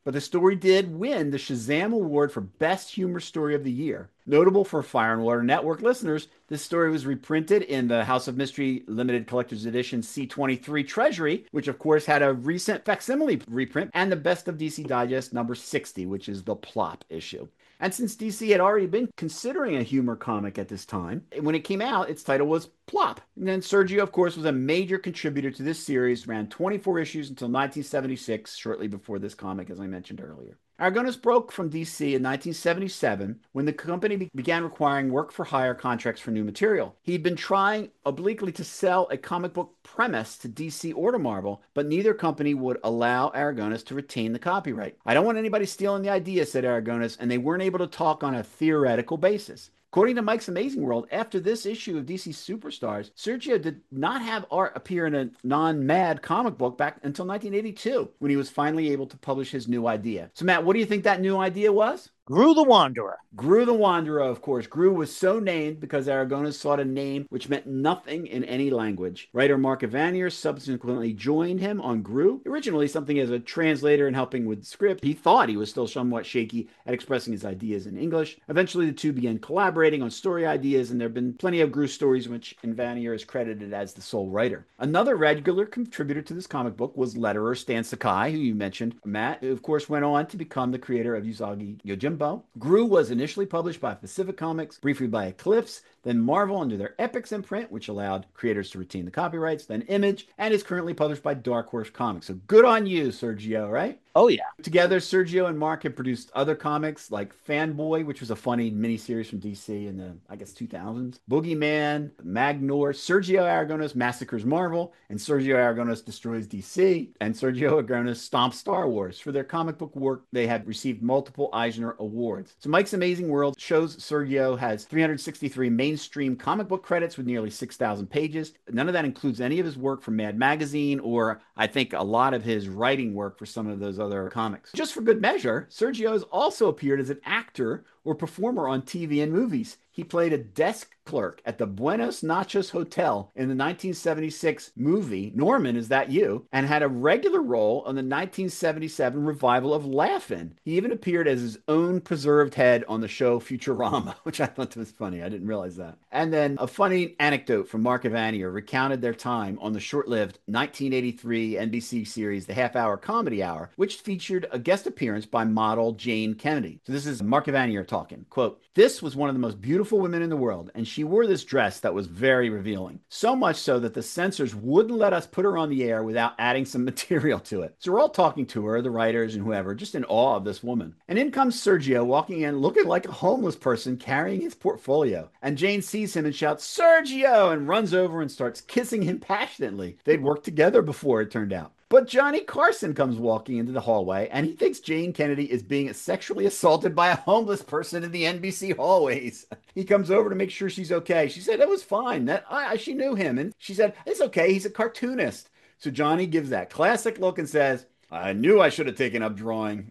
but the story did win the Shazam Award for Best Humor Story of the Year. Notable for Fire and Water Network listeners, this story was reprinted in the House of Mystery Limited Collector's Edition C twenty-three Treasury, which of course had a recent facsimile reprint, and the Best of D C Digest number sixty, which is the Plop issue. And since D C had already been considering a humor comic at this time, when it came out, its title was Plop. And then Sergio, of course, was a major contributor to this series, ran twenty-four issues until nineteen seventy-six, shortly before this comic, as I mentioned earlier. Aragonés broke from D C in nineteen seventy-seven when the company be- began requiring work-for-hire contracts for new material. He'd been trying obliquely to sell a comic book premise to D C or to Marvel, but neither company would allow Aragonés to retain the copyright. I don't want anybody stealing the idea, said Aragonés, and they weren't able to talk on a theoretical basis. According to Mike's Amazing World, after this issue of D C Superstars, Sergio did not have art appear in a non-Mad comic book back until nineteen eighty-two, when he was finally able to publish his new idea. So, Matt, what do you think that new idea was? Gru the Wanderer. Gru the Wanderer, of course. Gru was so named because Aragonés sought a name which meant nothing in any language. Writer Mark Evanier subsequently joined him on Gru, originally something as a translator and helping with the script. He thought he was still somewhat shaky at expressing his ideas in English. Eventually, the two began collaborating on story ideas, and there have been plenty of Gru stories in which Evanier is credited as the sole writer. Another regular contributor to this comic book was letterer Stan Sakai, who you mentioned, Matt, who of course went on to become the creator of Usagi Yojimbo. Gru was initially published by Pacific Comics, briefly by Eclipse, then Marvel under their Epics imprint, which allowed creators to retain the copyrights, then Image, and is currently published by Dark Horse Comics. So good on you, Sergio, right? Oh, yeah. Together, Sergio and Mark have produced other comics like Fanboy, which was a funny miniseries from D C in the, I guess, two thousands, Boogeyman, Magnor, Sergio Aragonés massacres Marvel, and Sergio Aragonés destroys D C, and Sergio Aragonés stomps Star Wars. For their comic book work, they have received multiple Eisner Awards. So Mike's Amazing World shows Sergio has three hundred sixty-three mainstream comic book credits with nearly six thousand pages. None of that includes any of his work for Mad Magazine, or I think a lot of his writing work for some of those other comics. Just for good measure, Sergio has also appeared as an actor or performer on T V and movies. He played a desk clerk at the Buenos Nachos Hotel in the nineteen seventy-six movie Norman, Is That You?, and had a regular role on the nineteen seventy-seven revival of Laugh-In. He even appeared as his own preserved head on the show Futurama, which I thought was funny. I didn't realize that. And then a funny anecdote from Mark Evanier recounted their time on the short-lived nineteen eighty-three N B C series The Half Hour Comedy Hour, which featured a guest appearance by model Jane Kennedy. So this is Mark Evanier talking. Quote, "This was one of the most beautiful women in the world, and she wore this dress that was very revealing. So much so that the censors wouldn't let us put her on the air without adding some material to it. So we're all talking to her, the writers and whoever, just in awe of this woman. And in comes Sergio walking in looking like a homeless person carrying his portfolio. And Jane sees him and shouts, 'Sergio!' and runs over and starts kissing him passionately. They'd worked together before, it turned out. But Johnny Carson comes walking into the hallway, and he thinks Jane Kennedy is being sexually assaulted by a homeless person in the N B C hallways. He comes over to make sure she's okay. She said it was fine. That I, she knew him, and she said it's okay. He's a cartoonist. So Johnny gives that classic look and says, 'I knew I should have taken up drawing.'"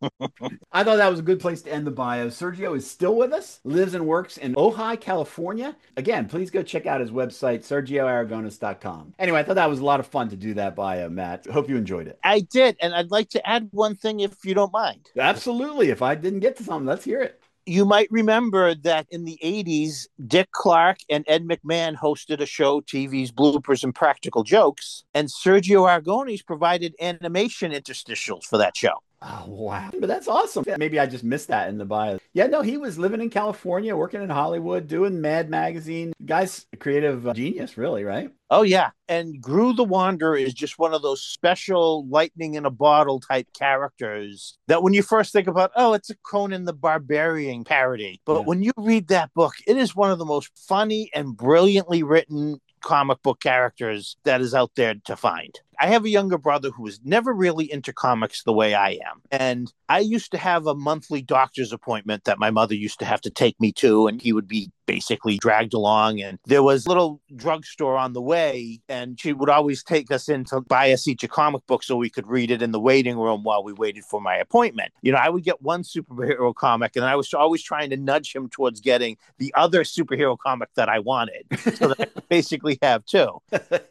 I thought that was a good place to end the bio. Sergio is still with us, lives and works in Ojai, California. Again, please go check out his website, sergio aragonés dot com. Anyway, I thought that was a lot of fun to do that bio, Matt. Hope you enjoyed it. I did, and I'd like to add one thing if you don't mind. Absolutely. If I didn't get to something, let's hear it. You might remember that in the eighties, Dick Clark and Ed McMahon hosted a show, T V's Bloopers and Practical Jokes, and Sergio Aragonés provided animation interstitials for that show. Oh, wow. But that's awesome. Maybe I just missed that in the bio. Yeah, no, he was living in California, working in Hollywood, doing Mad Magazine. Guy's a creative uh, genius, really, right? Oh, yeah. And Gru the Wanderer is just one of those special lightning in a bottle type characters that when you first think about, oh, it's a Conan the Barbarian parody. But yeah, when you read that book, it is one of the most funny and brilliantly written comic book characters that is out there to find. I have a younger brother who was never really into comics the way I am. And I used to have a monthly doctor's appointment that my mother used to have to take me to, and he would be basically dragged along. And there was a little drugstore on the way, and she would always take us in to buy us each a comic book so we could read it in the waiting room while we waited for my appointment. You know, I would get one superhero comic, and I was always trying to nudge him towards getting the other superhero comic that I wanted so that I could basically have two.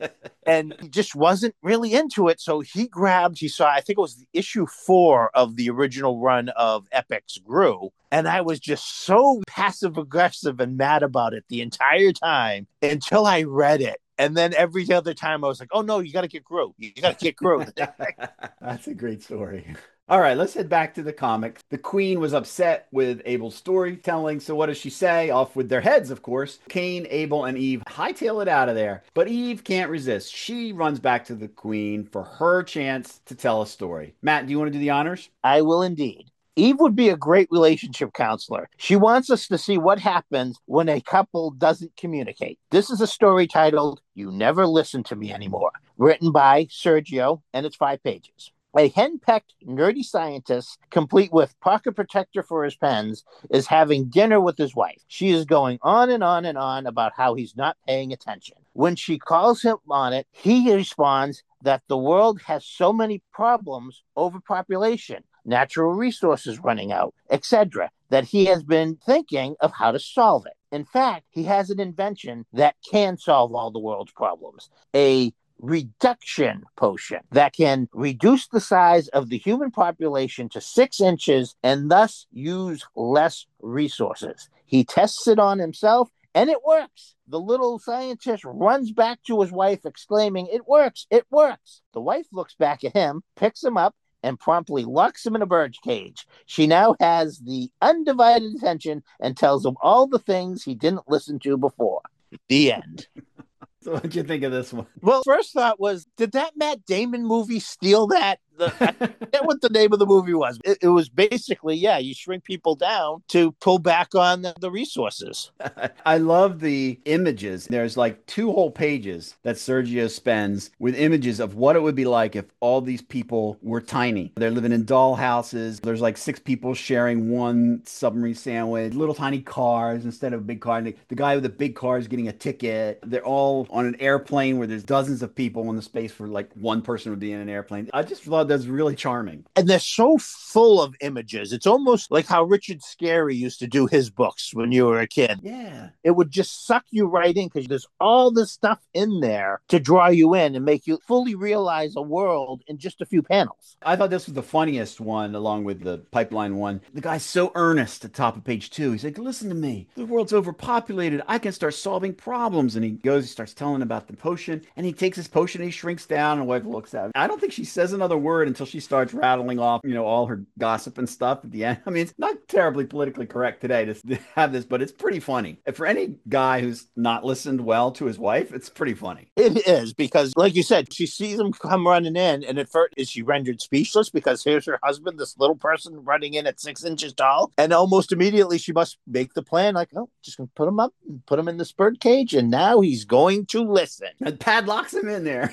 and he just wasn't really into it. So he grabbed, he saw, I think it was the issue four of the original run of Epix Gru. And I was just so passive aggressive and mad about it the entire time until I read it. And then every other time I was like, oh no, you got to get Gru. You got to get Gru. That's a great story. All right, let's head back to the comics. The queen was upset with Abel's storytelling, so what does she say? Off with their heads, of course. Cain, Abel, and Eve hightail it out of there. But Eve can't resist. She runs back to the queen for her chance to tell a story. Matt, do you want to do the honors? I will indeed. Eve would be a great relationship counselor. She wants us to see what happens when a couple doesn't communicate. This is a story titled, You Never Listen to Me Anymore, written by Sergio, and it's five pages. A henpecked, nerdy scientist, complete with pocket protector for his pens, is having dinner with his wife. She is going on and on and on about how he's not paying attention. When she calls him on it, he responds that the world has so many problems, overpopulation, natural resources running out, et cetera, that he has been thinking of how to solve it. In fact, he has an invention that can solve all the world's problems. A reduction potion that can reduce the size of the human population to six inches and thus use less resources. He tests it on himself and it works. The little scientist runs back to his wife exclaiming, "It works, it works." The wife looks back at him, picks him up, and promptly locks him in a bird cage. She now has the undivided attention and tells him all the things he didn't listen to before. The end. So what'd you think of this one? Well, first thought was, did that Matt Damon movie steal that? The, I forget what the name of the movie was. It, it was basically, yeah, you shrink people down to pull back on the, the resources. I love the images. There's like two whole pages that Sergio spends with images of what it would be like if all these people were tiny. They're living in doll houses. There's like six people sharing one submarine sandwich, little tiny cars instead of a big car. And the, the guy with the big car is getting a ticket. They're all on an airplane where there's dozens of people in the space for like one person would be in an airplane. I just thought that's really charming. And they're so full of images. It's almost like how Richard Scarry used to do his books when you were a kid. Yeah. It would just suck you right in because there's all this stuff in there to draw you in and make you fully realize a world in just a few panels. I thought this was the funniest one along with the pipeline one. The guy's so earnest at the top of page two. He's like, listen to me. The world's overpopulated. I can start solving problems. And he goes, he starts telling about the potion and he takes his potion and he shrinks down and the wife looks at him. I don't think she says another word until she starts rattling off, you know, all her gossip and stuff at the end. I mean, it's not terribly politically correct today to have this, but it's pretty funny. And for any guy who's not listened well to his wife, it's pretty funny. It is because, like you said, she sees him come running in and at first is she rendered speechless because here's her husband, this little person running in at six inches tall. And almost immediately she must make the plan like, oh, just gonna put him up and put him in this bird cage. And now he's going to listen. And padlocks him in there.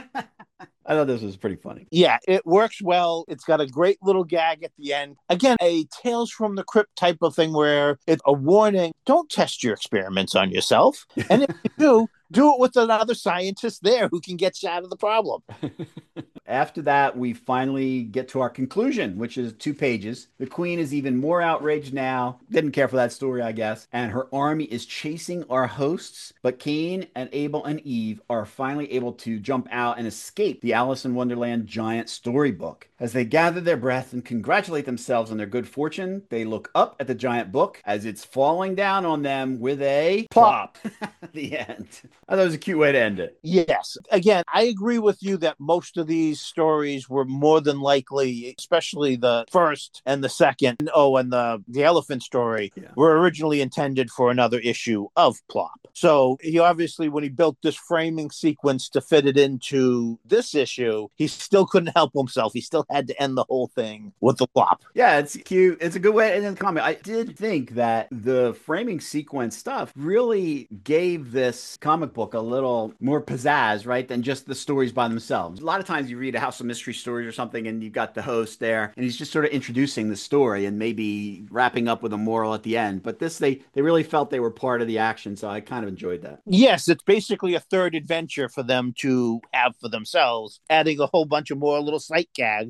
I thought this was pretty funny. Yeah, it works well. It's got a great little gag at the end. Again, a Tales from the Crypt type of thing where it's a warning, don't test your experiments on yourself. And if you do, do it with another scientist there who can get you out of the problem. After that, we finally get to our conclusion, which is two pages. The queen is even more outraged now. Didn't care for that story, I guess. And her army is chasing our hosts. But Cain and Abel and Eve are finally able to jump out and escape the Alice in Wonderland giant storybook. As they gather their breath and congratulate themselves on their good fortune, they look up at the giant book as it's falling down on them with a plop. The end. I thought it was a cute way to end it. Yes. Again, I agree with you that most of these stories were more than likely, especially the first and the second, oh, and the, the elephant story, yeah, were originally intended for another issue of Plop. So he obviously, when he built this framing sequence to fit it into this issue, he still couldn't help himself. He still had to end the whole thing with the Plop. Yeah, it's cute. It's a good way to end the comic. I did think that the framing sequence stuff really gave this comic book a little more pizzazz, right, than just the stories by themselves. A lot of times you read a House of Mystery stories or something and you've got the host there and he's just sort of introducing the story and maybe wrapping up with a moral at the end. But this, they, they really felt they were part of the action, so I kind of enjoyed that. Yes, it's basically a third adventure for them to have for themselves, adding a whole bunch of more little sight gags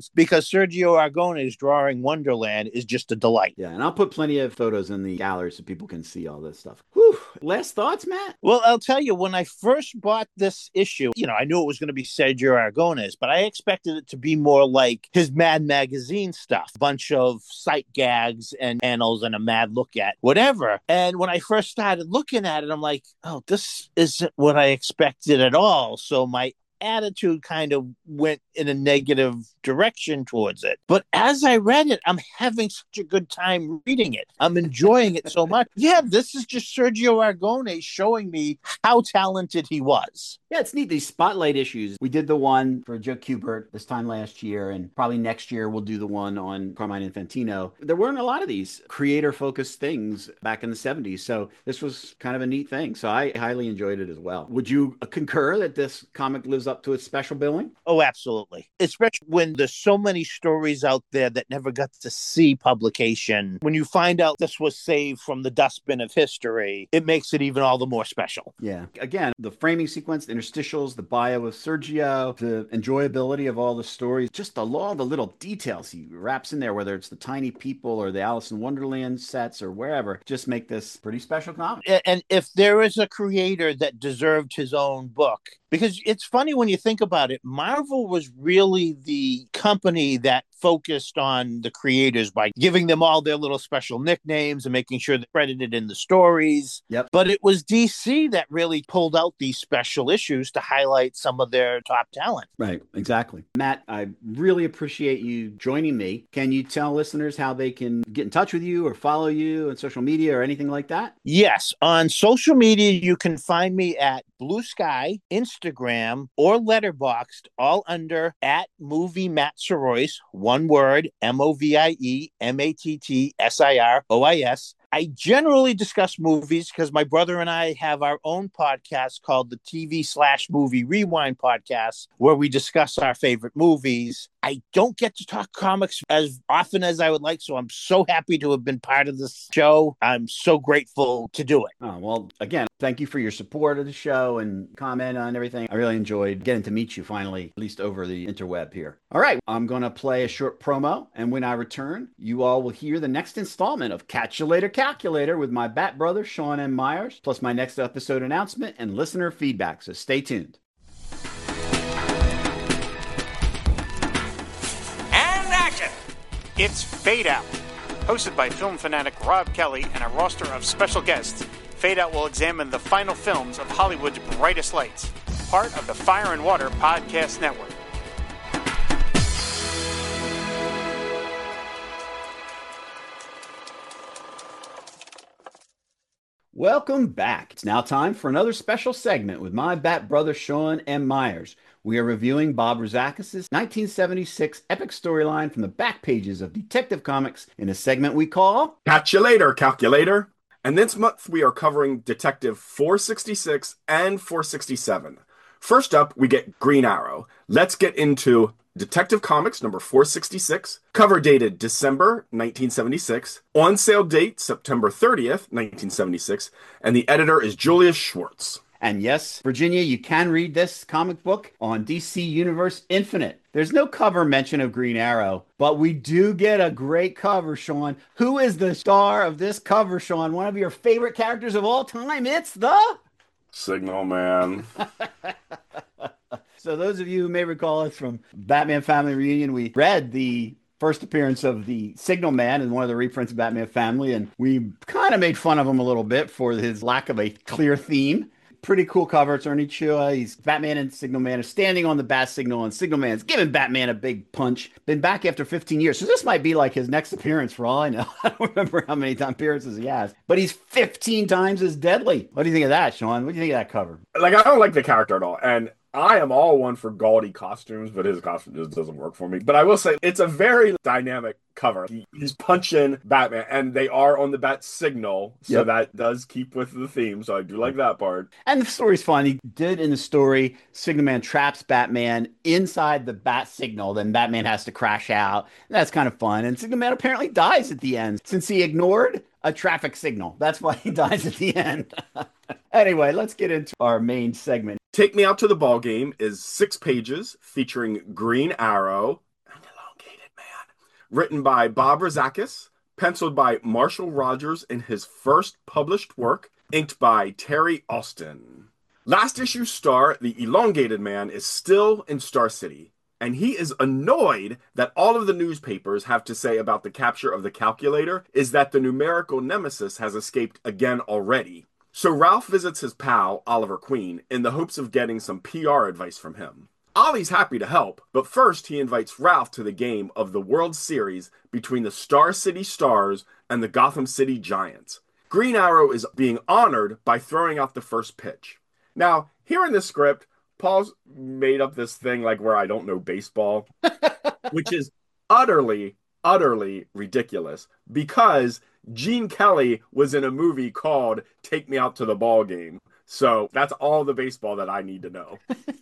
fans because Sergio Aragone's drawing Wonderland is just a delight. Yeah, and I'll put plenty of photos in the gallery so people can see all this stuff. Whew. Last thoughts, Matt? Well, I'll tell you, when I first bought this issue, you know, I knew it was going to be Sergio Aragones, but I expected it to be more like his Mad Magazine stuff, a bunch of sight gags and panels and a mad look at whatever. And when I first started looking at it, I'm like, oh, this isn't what I expected at all. So my attitude kind of went in a negative direction towards it. But as I read it, I'm having such a good time reading it. I'm enjoying it so much. Yeah, this is just Sergio Aragone showing me how talented he was. Yeah, it's neat. These spotlight issues. We did the one for Joe Kubert this time last year, and probably next year we'll do the one on Carmine Infantino. There weren't a lot of these creator-focused things back in the seventies, so this was kind of a neat thing. So I highly enjoyed it as well. Would you concur that this comic lives up to its special billing? Oh, absolutely. Especially when there's so many stories out there that never got to see publication. When you find out this was saved from the dustbin of history, it makes it even all the more special. Yeah. Again, the framing sequence, the interstitials, the bio of Sergio, the enjoyability of all the stories, just all the little details he wraps in there, whether it's the tiny people or the Alice in Wonderland sets or wherever, just make this pretty special comic. And if there is a creator that deserved his own book, because it's funny when you think about it, Marvel was really the company that focused on the creators by giving them all their little special nicknames and making sure they're credited in the stories. Yep. But it was D C that really pulled out these special issues to highlight some of their top talent. Right, exactly. Matt, I really appreciate you joining me. Can you tell listeners how they can get in touch with you or follow you on social media or anything like that? Yes. On social media, you can find me at Blue Sky, Instagram, or Letterboxd, all under at Movie Matt Sorois, one word, M O V I E M A T T S I R O I S. I generally discuss movies because my brother and I have our own podcast called the T V slash Movie Rewind podcast, where we discuss our favorite movies. I don't get to talk comics as often as I would like, so I'm so happy to have been part of this show. I'm so grateful to do it. Oh, well, again, thank you for your support of the show and comment on everything. I really enjoyed getting to meet you finally, at least over the interweb here. All right, I'm going to play a short promo, and when I return, you all will hear the next installment of Catch You Later Calculator with my Bat brother, Sean M. Myers, plus my next episode announcement and listener feedback, so stay tuned. It's Fade Out. Hosted by film fanatic Rob Kelly and a roster of special guests, Fade Out will examine the final films of Hollywood's brightest lights, part of the Fire and Water Podcast Network. Welcome back. It's now time for another special segment with my Bat brother, Sean M. Myers. We are reviewing Bob Rozakis' nineteen seventy-six epic storyline from the back pages of Detective Comics in a segment we call Catch You Later, Calculator. And this month we are covering Detective four sixty-six and four sixty-seven. First up, we get Green Arrow. Let's get into Detective Comics number four sixty-six, cover dated December nineteen seventy-six, on sale date September thirtieth, nineteen seventy-six, and the editor is Julius Schwartz. And yes, Virginia, you can read this comic book on D C Universe Infinite. There's no cover mention of Green Arrow, but we do get a great cover, Sean. Who is the star of this cover, Sean? One of your favorite characters of all time. It's the Signal Man. So those of you who may recall us from Batman Family Reunion, we read the first appearance of the Signal Man in one of the reprints of Batman Family, and we kind of made fun of him a little bit for his lack of a clear theme. Pretty cool cover. It's Ernie Chua. He's Batman and Signal Man are standing on the bat signal, and Signal Man's giving Batman a big punch. Been back after fifteen years. So this might be like his next appearance for all I know. I don't remember how many time appearances he has, but he's fifteen times as deadly. What do you think of that, Sean? What do you think of that cover? Like, I don't like the character at all. And I am all one for gaudy costumes, but his costume just doesn't work for me. But I will say, it's a very dynamic cover. He, he's punching Batman, and they are on the bat signal, so Yep. that does keep with the theme, so I do like that part. And the story's fun. He did in the story, Signal Man traps Batman inside the bat signal, then Batman has to crash out. That's kind of fun. And Signal Man apparently dies at the end since he ignored a traffic signal. That's why he dies at the end. Anyway, let's get into our main segment. Take Me Out to the Ball Game is six pages featuring Green Arrow and the Lone Written by Bob Rozakis, penciled by Marshall Rogers in his first published work, inked by Terry Austin. Last issue star, the Elongated Man, is still in Star City, and he is annoyed that all of the newspapers have to say about the capture of the calculator is that the numerical nemesis has escaped again already. So Ralph visits his pal, Oliver Queen, in the hopes of getting some P R advice from him. Ollie's happy to help, but first he invites Ralph to the game of the World Series between the Star City Stars and the Gotham City Giants. Green Arrow is being honored by throwing out the first pitch. Now, here in the script, Paul's made up this thing like where I don't know baseball, which is utterly, utterly ridiculous because Gene Kelly was in a movie called Take Me Out to the Ball Game. So that's all the baseball that I need to know.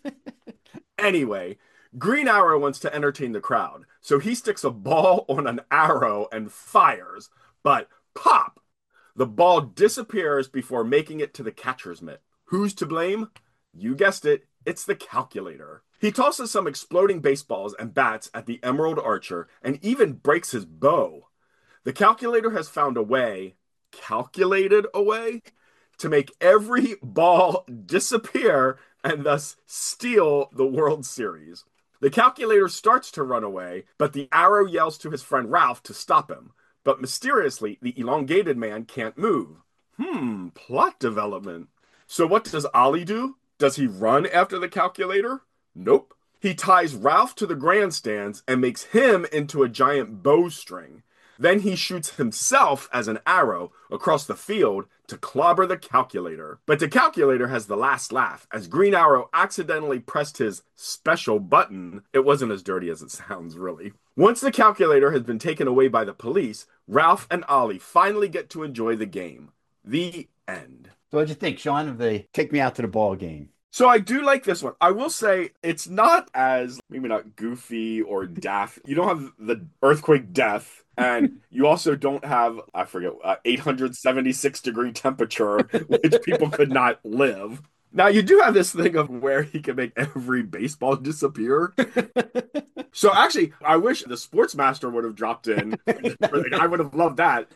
Anyway, Green Arrow wants to entertain the crowd, so he sticks a ball on an arrow and fires, but pop! The ball disappears before making it to the catcher's mitt. Who's to blame? You guessed it, it's the calculator. He tosses some exploding baseballs and bats at the Emerald Archer and even breaks his bow. The calculator has found a way, calculated a way, to make every ball disappear and thus steal the World Series. The calculator starts to run away, but the arrow yells to his friend Ralph to stop him. But mysteriously, the Elongated Man can't move. Hmm, plot development. So what does Ollie do? Does he run after the calculator? Nope. He ties Ralph to the grandstands and makes him into a giant bowstring. Then he shoots himself as an arrow across the field to clobber the calculator. But the calculator has the last laugh as Green Arrow accidentally pressed his special button. It wasn't as dirty as it sounds, really. Once the calculator has been taken away by the police, Ralph and Ollie finally get to enjoy the game. The end. So what'd you think, Sean, of the Take Me Out to the Ball Game? So I do like this one. I will say it's not as, maybe not goofy or daft. You don't have the earthquake death. And you also don't have, I forget, uh, eight hundred seventy-six degree temperature, which people could not live. Now, you do have this thing of where he can make every baseball disappear. So actually, I wish the Sportsmaster would have dropped in. I would have loved that.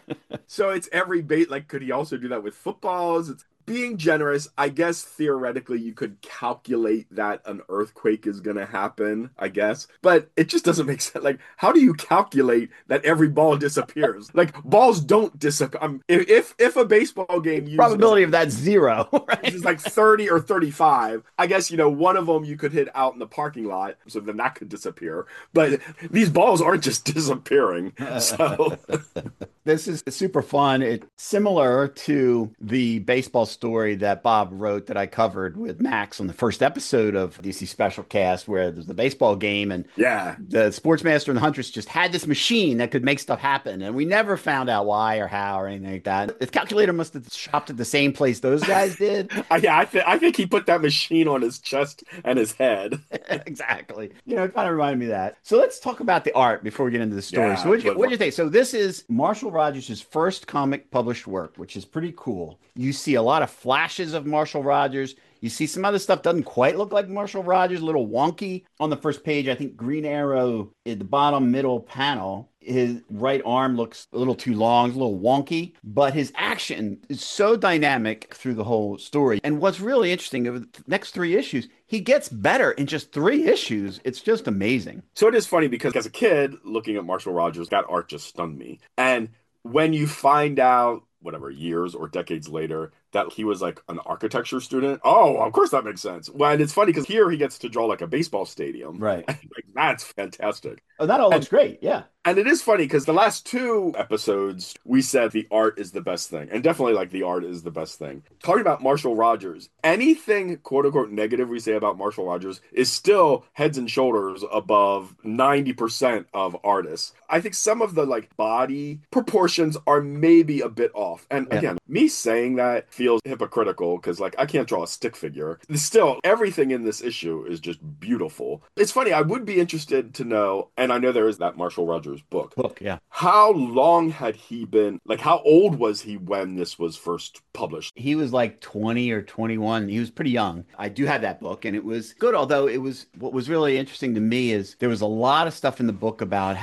So it's every bait. Like, could he also do that with footballs? It's being generous. I guess theoretically you could calculate that an earthquake is going to happen, I guess. But it just doesn't make sense. Like, how do you calculate that every ball disappears? Like, balls don't disappear. Um, if, if if a baseball game uses, probability of that zero, right? Is like thirty or thirty-five, I guess, you know, one of them you could hit out in the parking lot, so then that could disappear. But these balls aren't just disappearing. So this is super fun. It's similar to the baseball story that Bob wrote that I covered with Max on the first episode of D C Special Cast, where there's the baseball game and yeah, the Sportsmaster and the Huntress just had this machine that could make stuff happen, and we never found out why or how or anything like that. The calculator must have shopped at the same place those guys did. Yeah, I, th- I think he put that machine on his chest and his head. Exactly. You know, it kind of reminded me of that. So let's talk about the art before we get into the story. Yeah, so what do you think? So this is Marshall Rogers' first comic published work, which is pretty cool. You see a lot of flashes of Marshall Rogers. You see some other stuff doesn't quite look like Marshall Rogers, a little wonky. On the first page, I think Green Arrow in the bottom middle panel, his right arm looks a little too long, a little wonky, but his action is so dynamic through the whole story. And what's really interesting, over the next three issues, he gets better in just three issues. It's just amazing. So it is funny because as a kid, looking at Marshall Rogers, that art just stunned me. And when you find out, whatever, years or decades later, that he was like an architecture student. Oh, of course that makes sense. Well, and it's funny because here he gets to draw like a baseball stadium. Right. Like, that's fantastic. Oh, that all looks and, great. Yeah. And it is funny because the last two episodes, we said the art is the best thing. And definitely like the art is the best thing. Talking about Marshall Rogers, anything quote unquote negative we say about Marshall Rogers is still heads and shoulders above ninety percent of artists. I think some of the like body proportions are maybe a bit off. And yeah. Again, me saying that feels hypocritical because like I can't draw a stick figure. Still, everything in this issue is just beautiful. It's funny, I would be interested to know, and I know there is that Marshall Rogers book. Book, yeah. How long had he been, like how old was he when this was first published? He was like twenty or twenty-one. He was pretty young. I do have that book and it was good, although it was, what was really interesting to me is there was a lot of stuff in the book about how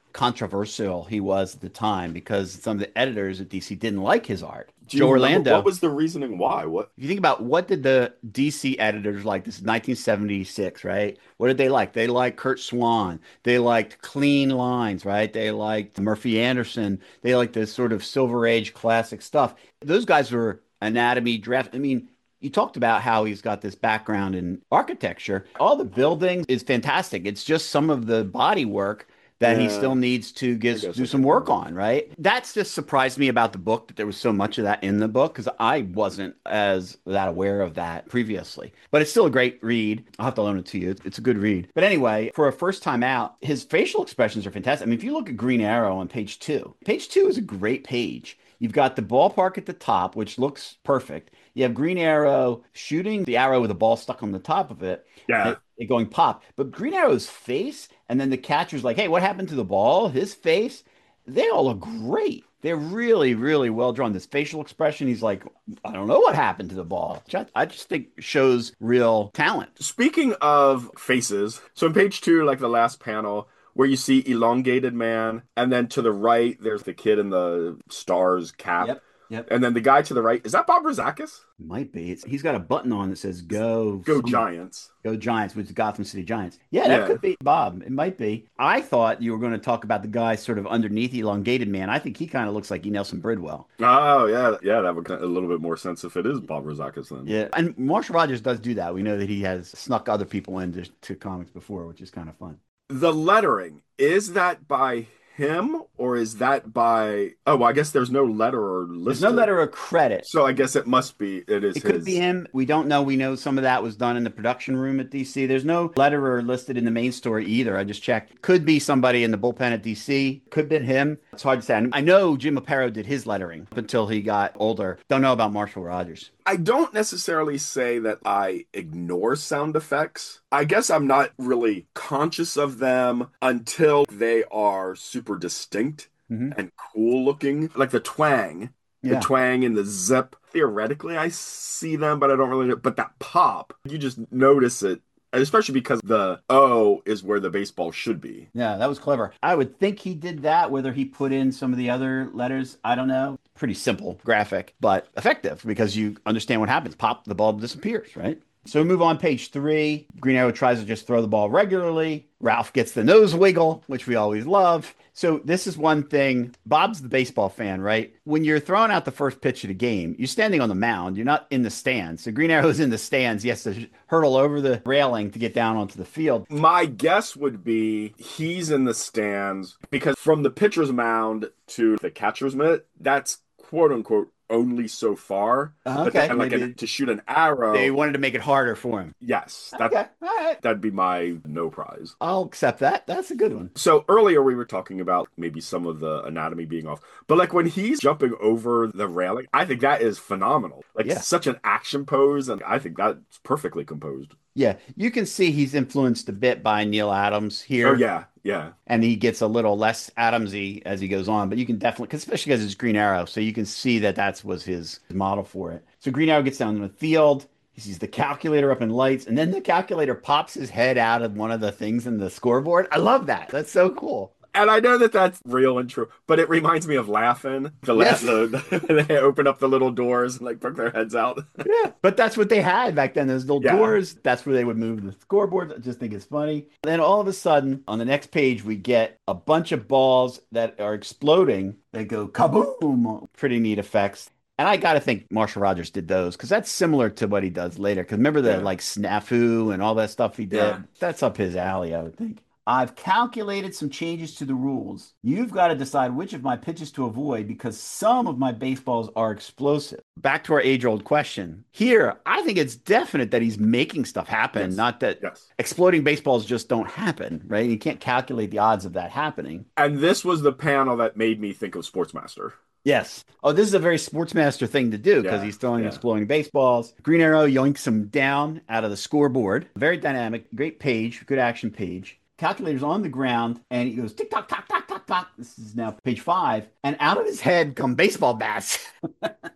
controversial he was at the time because some of the editors at D C didn't like his art. Do you Joe remember Orlando. what was the reasoning why? What? If you think about what did the D C editors like? This is nineteen seventy-six, right? What did they like? They liked Kurt Swan. They liked clean lines, right? They liked Murphy Anderson. They liked this sort of Silver Age classic stuff. Those guys were anatomy, draft. I mean, you talked about how he's got this background in architecture. All the buildings is fantastic. It's just some of the body work that he Yeah. still needs to I get guess do I some can work remember. on, right? That's just surprised me about the book that there was so much of that in the book because I wasn't as that aware of that previously. But it's still a great read. I'll have to loan it to you. It's a good read. But anyway, for a first time out, his facial expressions are fantastic. I mean, if you look at Green Arrow on page two, page two is a great page. You've got the ballpark at the top, which looks perfect. You have Green Arrow shooting the arrow with a ball stuck on the top of it, Yeah. it, it going pop. But Green Arrow's face, and then the catcher's like, hey, what happened to the ball? His face, they all look great. They're really, really well drawn. This facial expression, he's like, I don't know what happened to the ball. Which I, I just think shows real talent. Speaking of faces, so in page two, like the last panel, where you see elongated man, and then to the right, there's the kid in the stars cap. Yep. Yep. And then the guy to the right, is that Bob Rozakis? Might be. It's, he's got a button on that says "Go Go something." Giants. Go Giants, which is Gotham City Giants. Yeah, that Yeah. could be Bob. It might be. I thought you were going to talk about the guy sort of underneath elongated man. I think he kind of looks like E. Nelson Bridwell. Oh, yeah. Yeah, that would make a little bit more sense if it is Bob Rozakis then. Yeah, and Marshall Rogers does do that. We know that he has snuck other people into to comics before, which is kind of fun. The lettering, is that by him or is that by... Oh, well, I guess there's no letterer listed. There's no letter of credit. So I guess it must be, it is It his. could be him. We don't know. We know some of that was done in the production room at D C. There's no letterer listed in the main story either. I just checked. Could be somebody in the bullpen at D C. Could be him. It's hard to say. I know Jim Aparo did his lettering up until he got older. Don't know about Marshall Rogers. I don't necessarily say that I ignore sound effects. I guess I'm not really conscious of them until they are super distinct Mhm. and cool looking. Like the twang, the Yeah. twang and the zip. Theoretically, I see them, but I don't really. But that pop, you just notice it. And especially because the O is where the baseball should be. Yeah, that was clever. I would think he did that. Whether he put in some of the other letters, I don't know. Pretty simple graphic, but effective because you understand what happens. Pop, the ball disappears, right? So we move on page three. Green Arrow tries to just throw the ball regularly. Ralph gets the nose wiggle, which we always love. So this is one thing. Bob's the baseball fan, right? When you're throwing out the first pitch of the game, you're standing on the mound. You're not in the stands. So Green Arrow's in the stands. He has to hurdle over the railing to get down onto the field. My guess would be he's in the stands because from the pitcher's mound to the catcher's mitt, that's quote unquote only so far. Uh, But okay, then, like maybe- an- to shoot an arrow, They wanted to make it harder for him. yes, that, Okay, all right. that'd be my no prize. I'll accept that. That's a good one. So earlier we were talking about maybe some of the anatomy being off, but like when he's jumping over the railing, I think that is phenomenal. Like Yeah. such an action pose, and I think that's perfectly composed. Yeah, you can see he's influenced a bit by Neil Adams here. Oh yeah, yeah. And he gets a little less Adamsy as he goes on, but you can definitely, 'cause especially because it's Green Arrow, so you can see that that was his model for it. So Green Arrow gets down in the field. He sees the calculator up in lights, and then the calculator pops his head out of one of the things in the scoreboard. I love that. That's so cool. And I know that that's real and true, but it reminds me of Laughing. The last, Yes. the, they open up the little doors and like poke their heads out. Yeah, but that's what they had back then. Those little Yeah. doors. That's where they would move the scoreboard. I just think it's funny. Then all of a sudden, on the next page, we get a bunch of balls that are exploding. They go kaboom. Pretty neat effects. And I got to think Marshall Rogers did those because that's similar to what he does later. Because remember the Yeah. like snafu and all that stuff he did? Yeah. That's up his alley, I would think. I've calculated some changes to the rules. You've got to decide which of my pitches to avoid because some of my baseballs are explosive. Back to our age-old question. Here, I think it's definite that he's making stuff happen, Yes. not that Yes. exploding baseballs just don't happen, right? You can't calculate the odds of that happening. And this was the panel that made me think of Sportsmaster. Yes. Oh, this is a very Sportsmaster thing to do because Yeah, he's throwing yeah. exploding baseballs. Green Arrow yoinks him down out of the scoreboard. Very dynamic, great page, good action page. Calculator's on the ground and he goes tick tock tock tock tock tock. This is now page five, and out of his head come baseball bats.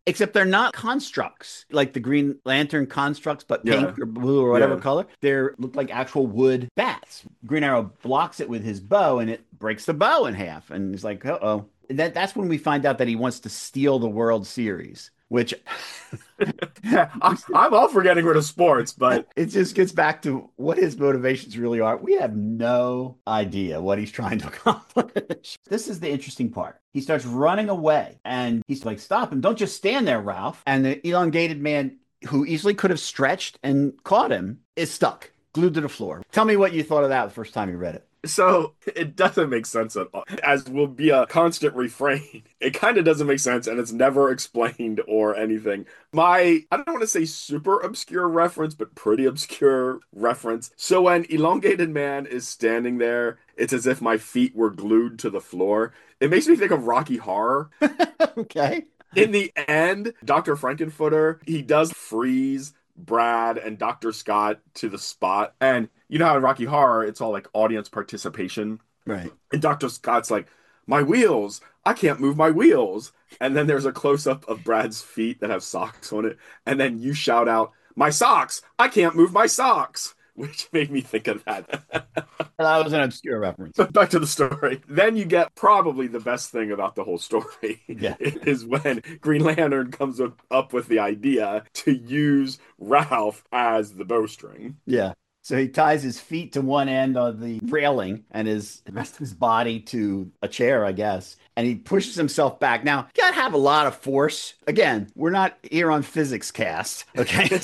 except they're not constructs like the Green Lantern constructs, but pink Yeah. or blue or whatever Yeah. color. They look like actual wood bats. Green Arrow blocks it with his bow and it breaks the bow in half. And he's like, uh oh. And that, that's when we find out that he wants to steal the World Series, which I, I'm all for getting rid of sports, but it just gets back to what his motivations really are. We have no idea what he's trying to accomplish. This is the interesting part. He starts running away and he's like, stop him. Don't just stand there, Ralph. And the elongated man who easily could have stretched and caught him is stuck, glued to the floor. Tell me what you thought of that the first time you read it. so it doesn't make sense at all. As will be a constant refrain. It kind of doesn't make sense and it's never explained or anything. My, I don't want to say super obscure reference, but pretty obscure reference. So when Elongated Man is standing there, it's as if my feet were glued to the floor. It makes me think of Rocky Horror. Okay. In the end, Doctor Frankenfooter, he does freeze Brad and Doctor Scott to the spot. And you know how in Rocky Horror, it's all like audience participation. Right. And Doctor Scott's like, my wheels, I can't move my wheels. And then there's a close-up of Brad's feet that have socks on it. And then you shout out, my socks, I can't move my socks. Which made me think of that. That was an obscure reference. But back to the story. Then you get probably the best thing about the whole story Yeah. is when Green Lantern comes up, up with the idea to use Ralph as the bowstring. Yeah. So he ties his feet to one end of the railing and his the rest of his body to a chair, I guess. And he pushes himself back. Now, you gotta have a lot of force. Again, we're not here on Physics Cast, okay?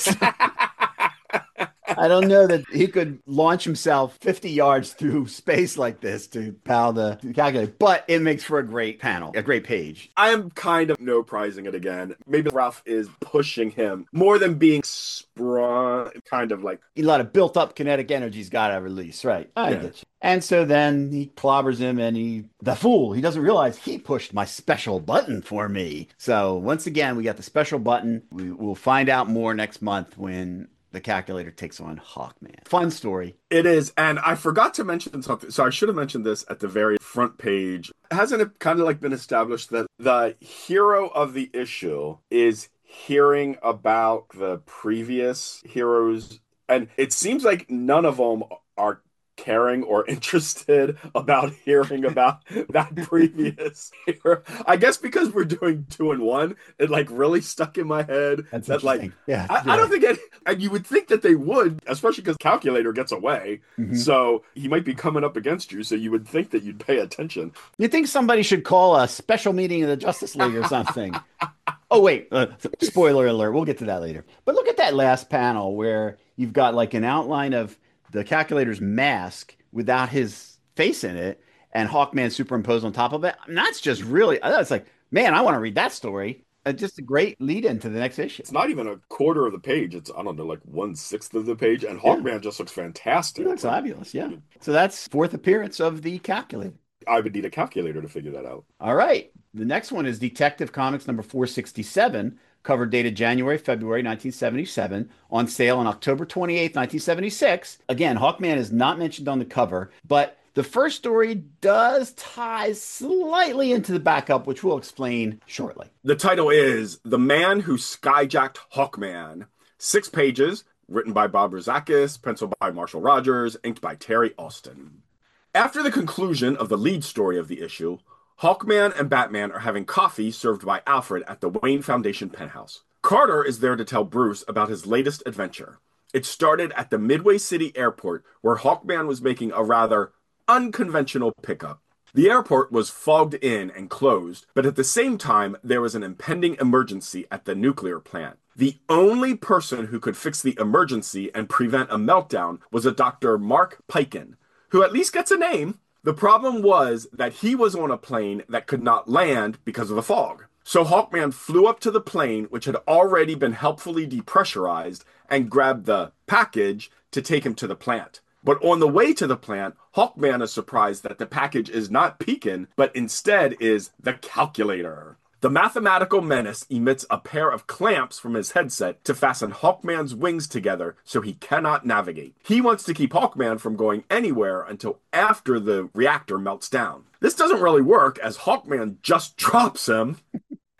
I don't know that he could launch himself fifty yards through space like this to power the calculator, but it makes for a great panel, a great page. I am kind of no prizing it again. Maybe Ralph is pushing him more than being sprung, kind of like. A lot of built up kinetic energy's got to release, right? I Yeah. get you. And so then he clobbers him and he, the fool, he doesn't realize he pushed my special button for me. So once again, we got the special button. We will find out more next month when the calculator takes on Hawkman. Fun story. It is, and I forgot to mention something. So I should have mentioned this at the very front page. Hasn't it kind of like been established that the hero of the issue is hearing about the previous heroes? And it seems like none of them are caring or interested about hearing about that previous hero. I guess because we're doing two and one, it like really stuck in my head. That's that like interesting. Yeah, I, I don't think it, and you would think that they would, especially because Calculator gets away, Mhm. so he might be coming up against you. So you would think that you'd pay attention. You think somebody should call a special meeting of the Justice League or something? Oh, wait. Uh, spoiler alert. We'll get to that later. But look at that last panel where you've got like an outline of the Calculator's mask without his face in it and Hawkman superimposed on top of it. And that's just really, that's like, man, I want to read that story. Uh, just a great lead into the next issue. It's not even a quarter of the page. It's, I don't know, like one sixth of the page. And Hawkman just looks He fantastic. looks fabulous. Yeah. So that's fourth appearance of the Calculator. I would need a calculator to figure that out. All right. The next one is Detective Comics number four sixty-seven, cover dated January, February nineteen seventy-seven, on sale on October twenty-eighth, nineteen seventy-six. Again, Hawkman is not mentioned on the cover, but the first story does tie slightly into the backup, which we'll explain shortly. The title is The Man Who Skyjacked Hawkman. Six pages, written by Bob Rozakis, penciled by Marshall Rogers, inked by Terry Austin. After the conclusion of the lead story of the issue, Hawkman and Batman are having coffee served by Alfred at the Wayne Foundation penthouse. Carter is there to tell Bruce about his latest adventure. It started at the Midway City airport, where Hawkman was making a rather unconventional pickup. The airport was fogged in and closed, but at the same time, there was an impending emergency at the nuclear plant. The only person who could fix the emergency and prevent a meltdown was a Doctor Mark Piken, who at least gets a name. The problem was that he was on a plane that could not land because of the fog. So Hawkman flew up to the plane, which had already been helpfully depressurized, and grabbed the package to take him to the plant. But on the way to the plant, Hawkman is surprised that the package is not Pekin, but instead is the calculator. The mathematical menace emits a pair of clamps from his headset to fasten Hawkman's wings together so he cannot navigate. He wants to keep Hawkman from going anywhere until after the reactor melts down. This doesn't really work as Hawkman just drops him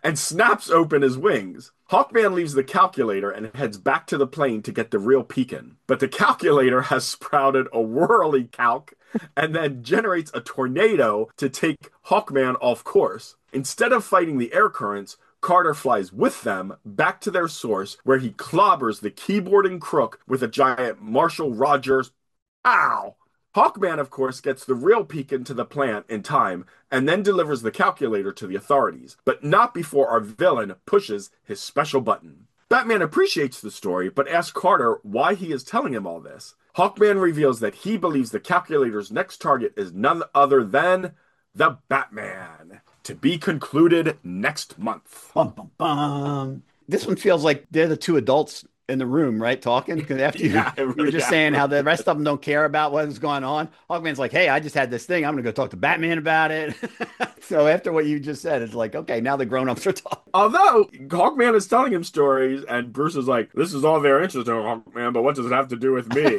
and snaps open his wings. Hawkman leaves the calculator and heads back to the plane to get the real Pekin. But the calculator has sprouted a whirly calc and then generates a tornado to take Hawkman off course. Instead of fighting the air currents, Carter flies with them back to their source, where he clobbers the keyboarding crook with a giant Marshall Rogers. Ow! Hawkman, of course, gets the real Pekin to the plant in time and then delivers the calculator to the authorities, but not before our villain pushes his special button. Batman appreciates the story, but asks Carter why he is telling him all this. Hawkman reveals that he believes the calculator's next target is none other than the Batman, to be concluded next month. Bum, bum, bum. This one feels like they're the two adults in the room, right? Talking, because after you, Yeah, you were just yeah. saying how the rest of them don't care about what's going on. Hawkman's like, hey, I just had this thing. I'm going to go talk to Batman about it. So after what you just said, it's like, okay, now the grown-ups are talking. Although Hawkman is telling him stories, and Bruce is like, this is all very interesting, Hawkman, but what does it have to do with me?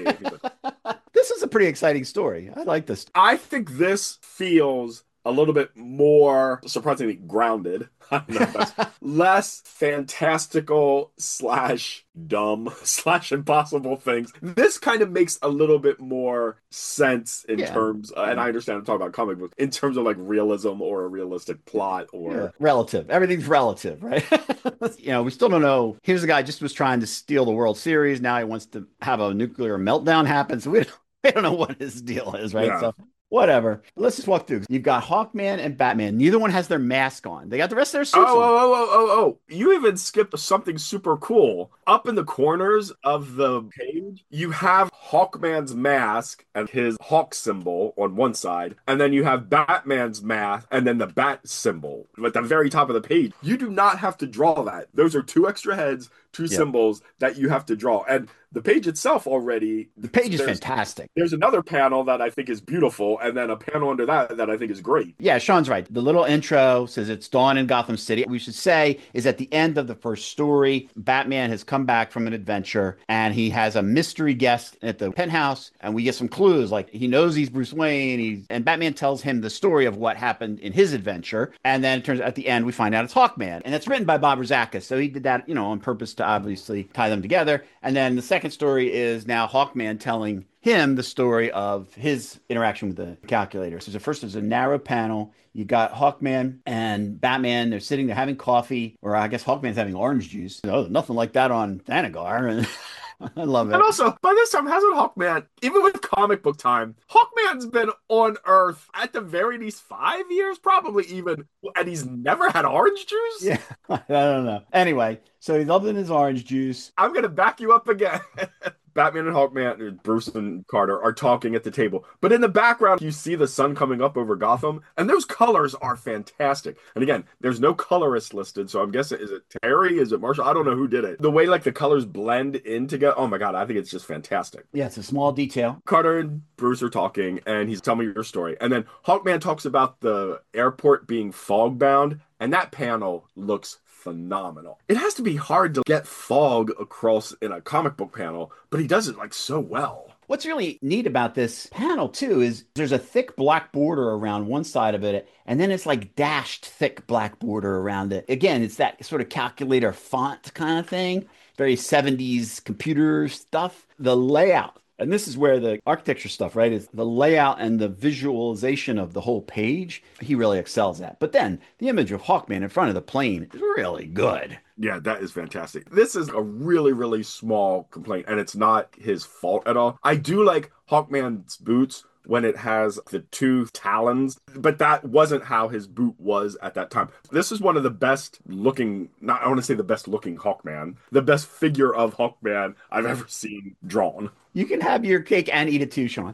This is a pretty exciting story. I like this. I think this feels a little bit more surprisingly grounded. I don't know if that's less fantastical slash dumb slash impossible things. This kind of makes a little bit more sense in Yeah. terms, uh, and I understand I'm talking about comic books, in terms of like realism or a realistic plot or. Yeah, relative. Everything's relative, right? You know, we still don't know. Here's a guy just was trying to steal the World Series. Now he wants to have a nuclear meltdown happen. So we don't, we don't know what his deal is, right? Yeah. So whatever. Let's just walk through. You've got Hawkman and Batman. Neither one has their mask on. They got the rest of their suits Oh, on. oh, oh, oh, oh, oh. You even skipped something super cool. Up in the corners of the page, you have Hawkman's mask and his hawk symbol on one side, and then you have Batman's mask and then the bat symbol at the very top of the page. You do not have to draw that. Those are two extra heads, two Yeah. symbols that you have to draw. And the page itself already, The page is there's- fantastic. there's another panel that I think is beautiful, and then a panel under that that I think is great. Yeah, Sean's right. The little intro says it's dawn in Gotham City. We should say is at the end of the first story, Batman has come back from an adventure and he has a mystery guest at the penthouse, and we get some clues like he knows he's Bruce Wayne. He's, and Batman tells him the story of what happened in his adventure, and then it turns at the end we find out it's Hawkman, and it's written by Bob Rozakis, so he did that, you know, on purpose to obviously tie them together. And then the second story is now Hawkman telling him the story of his interaction with the calculator. So the first is a narrow panel. You got Hawkman and Batman. They're sitting there having coffee, or I guess Hawkman's having orange juice. Oh, nothing like that on Thanagar. I love it. And also, by this time, hasn't Hawkman, even with comic book time, Hawkman's been on Earth at the very least five years, probably even, and he's never had orange juice? Yeah, I don't know. Anyway, so he's loving his orange juice. I'm going to back you up again. Batman and Hawkman, Bruce and Carter, are talking at the table. But in the background, you see the sun coming up over Gotham, and those colors are fantastic. And again, there's no colorist listed, so I'm guessing, is it Terry? Is it Marshall? I don't know who did it. The way, like, the colors blend in together, oh my God, I think it's just fantastic. Yeah, it's a small detail. Carter and Bruce are talking, and he's telling me your story. And then Hawkman talks about the airport being fog-bound, and that panel looks phenomenal. It has to be hard to get fog across in a comic book panel, but he does it like so well. What's really neat about this panel, too, is there's a thick black border around one side of it, and then it's like dashed thick black border around it. Again, it's that sort of calculator font kind of thing, very seventies computer stuff. The layout, and this is where the architecture stuff, right, is the layout and the visualization of the whole page, he really excels at. But then the image of Hawkman in front of the plane is really good. Yeah, that is fantastic. This is a really, really small complaint, and it's not his fault at all. I do like Hawkman's boots when it has the two talons, but that wasn't how his boot was at that time. This is one of the best looking, not I want to say the best looking Hawkman, the best figure of Hawkman I've ever seen drawn. You can have your cake and eat it too, Sean.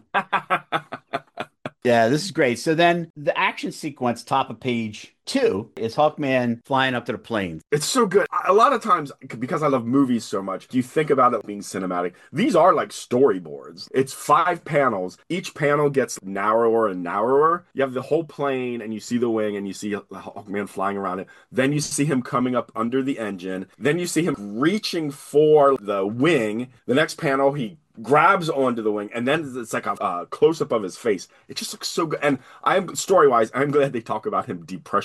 Yeah, this is great. So then the action sequence, top of page two, is Hawkman flying up to the plane. It's so good. A lot of times, because I love movies so much, you think about it being cinematic. These are like storyboards. It's five panels. Each panel gets narrower and narrower. You have the whole plane, and you see the wing, and you see Hawkman flying around it. Then you see him coming up under the engine. Then you see him reaching for the wing. The next panel, he grabs onto the wing, and then it's like a uh, close-up of his face. It just looks so good. And I'm story-wise, I'm glad they talk about him depressurizing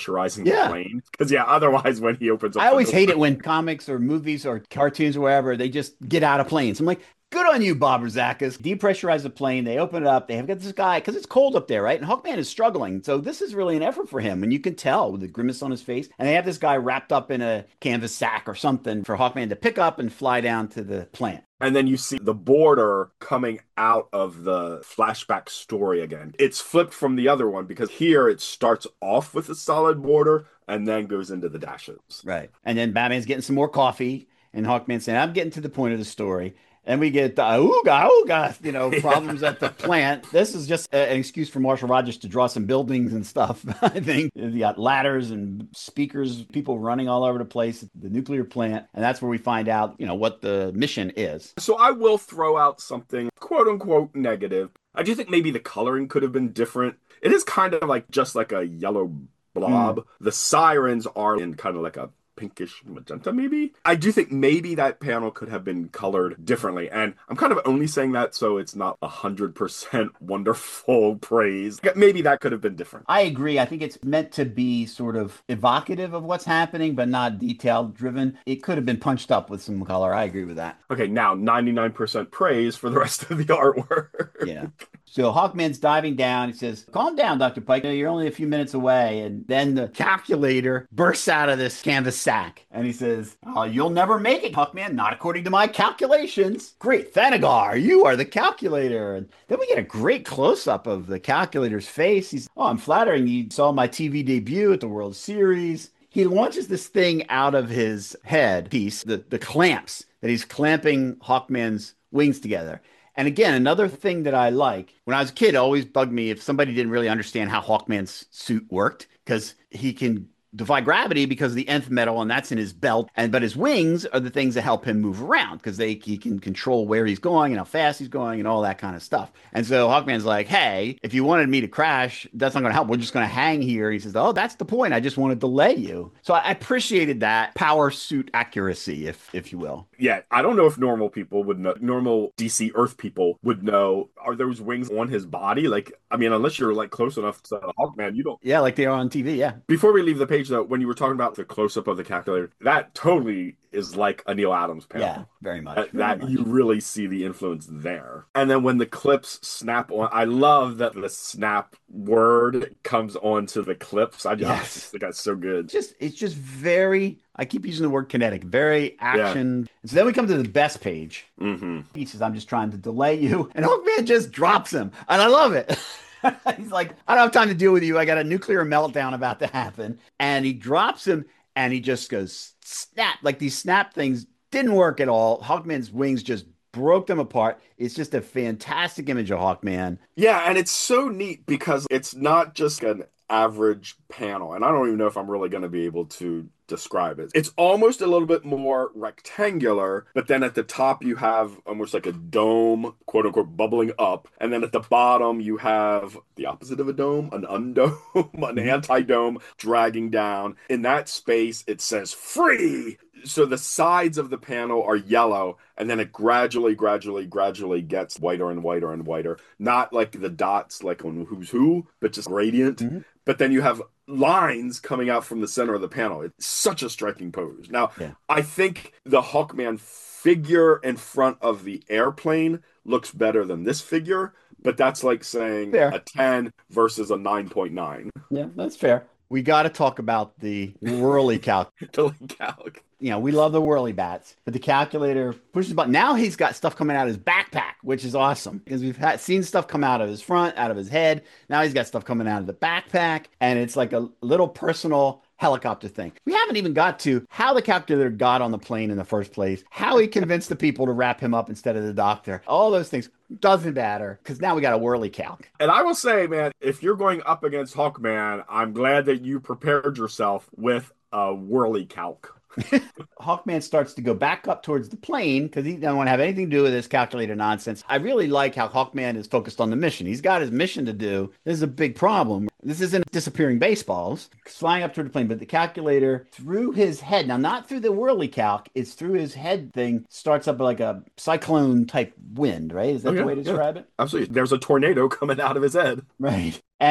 depressurizing Yeah. the plane. Because, yeah, otherwise when he opens up I the always door- hate it when comics or movies or cartoons or wherever, they just get out of planes. I'm like, good on you, Bob Rozakis. Depressurize the plane. They open it up. They have got this guy because it's cold up there, right? And Hawkman is struggling. So this is really an effort for him. And you can tell with the grimace on his face. And they have this guy wrapped up in a canvas sack or something for Hawkman to pick up and fly down to the plant. And then you see the border coming out of the flashback story again. It's flipped from the other one because here it starts off with a solid border and then goes into the dashes. Right. And then Batman's getting some more coffee and Hawkman's saying, I'm getting to the point of the story. And we get the ooga ooga, you know, problems at the plant. This is just a, an excuse for Marshall Rogers to draw some buildings and stuff. I think you got ladders and speakers, people running all over the place at the nuclear plant. And that's where we find out, you know, what the mission is. So I will throw out something quote unquote negative. I do think maybe the coloring could have been different. It is kind of like just like a yellow blob. Mm. The sirens are in kind of like a pinkish magenta, maybe. I do think maybe that panel could have been colored differently. And I'm kind of only saying that so it's not one hundred percent wonderful praise. Maybe that could have been different. I agree. I think it's meant to be sort of evocative of what's happening, but not detail driven. It could have been punched up with some color. I agree with that. Okay, now ninety-nine percent praise for the rest of the artwork. Yeah. So Hawkman's diving down. He says, calm down, Doctor Pike. You're only a few minutes away. And then the calculator bursts out of this canvas sack. And he says, oh, you'll never make it, Hawkman. Not according to my calculations. Great. Thanagar, you are the calculator. And then we get a great close-up of the calculator's face. He's, oh, I'm flattering. You saw my T V debut at the World Series. He launches this thing out of his head piece, the, the clamps that he's clamping Hawkman's wings together. And again, another thing that I like, when I was a kid, it always bugged me if somebody didn't really understand how Hawkman's suit worked, because he can defy gravity because of the nth metal, and that's in his belt. And but his wings are the things that help him move around because they he can control where he's going and how fast he's going and all that kind of stuff. And so Hawkman's like, hey, if you wanted me to crash, that's not going to help. We're just going to hang here. He says, oh, that's the point. I just want to delay you. So I appreciated that power suit accuracy, if if you will. Yeah, I don't know if normal people would know, normal D C Earth people would know, are those wings on his body? Like, I mean, unless you're like close enough to Hawkman, you don't. Yeah, like they are on T V, yeah. Before we leave the page, though, when you were talking about the close-up of the calculator, that totally is like a Neil Adams panel. Yeah, very much. That, very that much. You really see the influence there. And then when the clips snap on, I love that the snap word comes onto the clips. I just, Yes. I just think that's so good. It's just, it's just very, I keep using the word kinetic, very action. Yeah. And so then we come to the best page. Mm-hmm. He says, I'm just trying to delay you. And Hawkman just drops him. And I love it. He's like, I don't have time to deal with you. I got a nuclear meltdown about to happen. And he drops him and he just goes snap. Like these snap things didn't work at all. Hawkman's wings just broke them apart. It's just a fantastic image of Hawkman. Yeah, and it's so neat because it's not just an average panel. And I don't even know if I'm really going to be able to describe it. It's almost a little bit more rectangular, but then at the top you have almost like a dome, quote unquote, bubbling up. And then at the bottom you have the opposite of a dome, an undome, an anti-dome dragging down. In that space, it says free. So the sides of the panel are yellow, and then it gradually, gradually, gradually gets whiter and whiter and whiter. Not like the dots like on Who's Who, but just gradient. Mm-hmm. But then you have lines coming out from the center of the panel. It's such a striking pose. Now, yeah. I think the Hawkman figure in front of the airplane looks better than this figure, but that's like saying fair. A ten versus a nine point nine. Yeah, that's fair. We got to talk about the whirly calc. the calc. You know, we love the whirly bats, but the calculator pushes the button. Now he's got stuff coming out of his backpack, which is awesome because we've had, seen stuff come out of his front, out of his head. Now he's got stuff coming out of the backpack, and it's like a little personal helicopter thing. We haven't even got to how the calculator got on the plane in the first place, how he convinced the people to wrap him up instead of the doctor. All those things doesn't matter because now we got a whirly calc. And I will say, man, if you're going up against Hawkman, I'm glad that you prepared yourself with a whirly calc. Hawkman starts to go back up towards the plane because he doesn't want to have anything to do with this calculator nonsense. I really like how Hawkman is focused on the mission. He's got his mission to do. This is a big problem. This isn't disappearing baseballs. He's flying up toward the plane, but the calculator through his head, now not through the whirly calc, it's through his head thing, starts up like a cyclone type wind, right? Is that oh, yeah, the way to describe yeah. it? Absolutely. There's a tornado coming out of his head. Right. And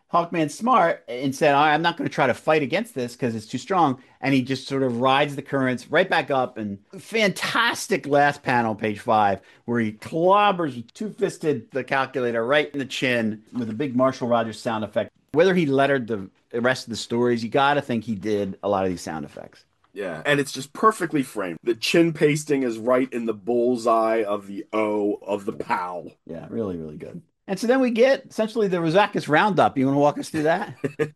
Hawkman's smart and said, "All right, I'm not going to try to fight against this because it's too strong." And he just sort of rides the currents right back up. And fantastic last panel, page five, where he clobbers two-fisted the calculator right in the chin with a big Marshall Rogers sound effect. Whether he lettered the rest of the stories, you got to think he did a lot of these sound effects. Yeah, and it's just perfectly framed. The chin pasting is right in the bullseye of the O of the POW. Yeah, really, really good. And so then we get essentially the Rozakis roundup. You want to walk us through that?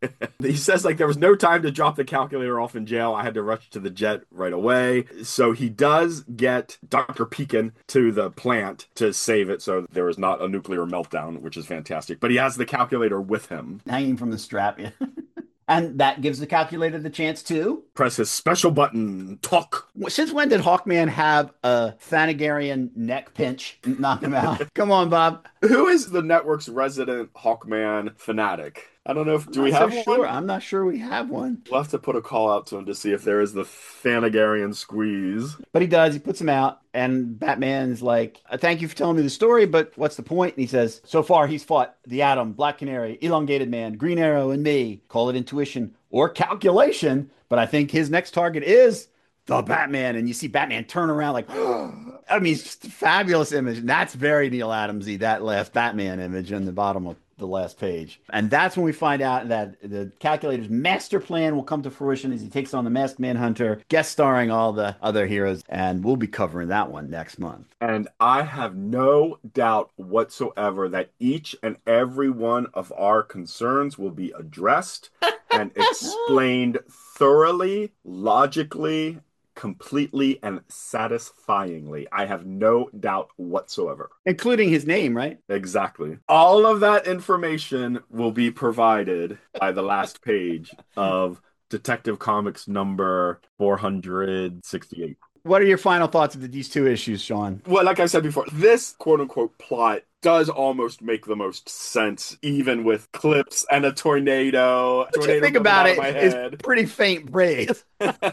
He says, like, there was no time to drop the calculator off in jail. I had to rush to the jet right away. So he does get Doctor Pekin to the plant to save it so there is not a nuclear meltdown, which is fantastic. But he has the calculator with him. Hanging from the strap, yeah. And that gives the calculator the chance to press his special button, talk. Since when did Hawkman have a Thanagarian neck pinch knock him out? Come on, Bob. Who is the network's resident Hawkman fanatic? I don't know if, do I'm we not have so one? Sure. I'm not sure we have one. We'll have to put a call out to him to see if there is the Thanagarian squeeze. But he does. He puts him out, and Batman's like, "Thank you for telling me the story, but what's the point?" And he says, "So far, he's fought the Atom, Black Canary, Elongated Man, Green Arrow, and me. Call it intuition or calculation, but I think his next target is the Batman." And you see Batman turn around like, I mean, it's just a fabulous image. And that's very Neil Adamsy, that last Batman image in the bottom of the last page. And that's when we find out that the calculator's master plan will come to fruition as he takes on the Masked Manhunter, guest starring all the other heroes. And we'll be covering that one next month. And I have no doubt whatsoever that each and every one of our concerns will be addressed and explained thoroughly, logically, completely, and satisfyingly. I have no doubt whatsoever. Including his name, right? Exactly. All of that information will be provided by the last page of Detective Comics number four hundred sixty-eight. What are your final thoughts of these two issues, Sean? Well, like I said before, this quote-unquote plot does almost make the most sense, even with clips and a tornado. What you think about it is pretty faint praise.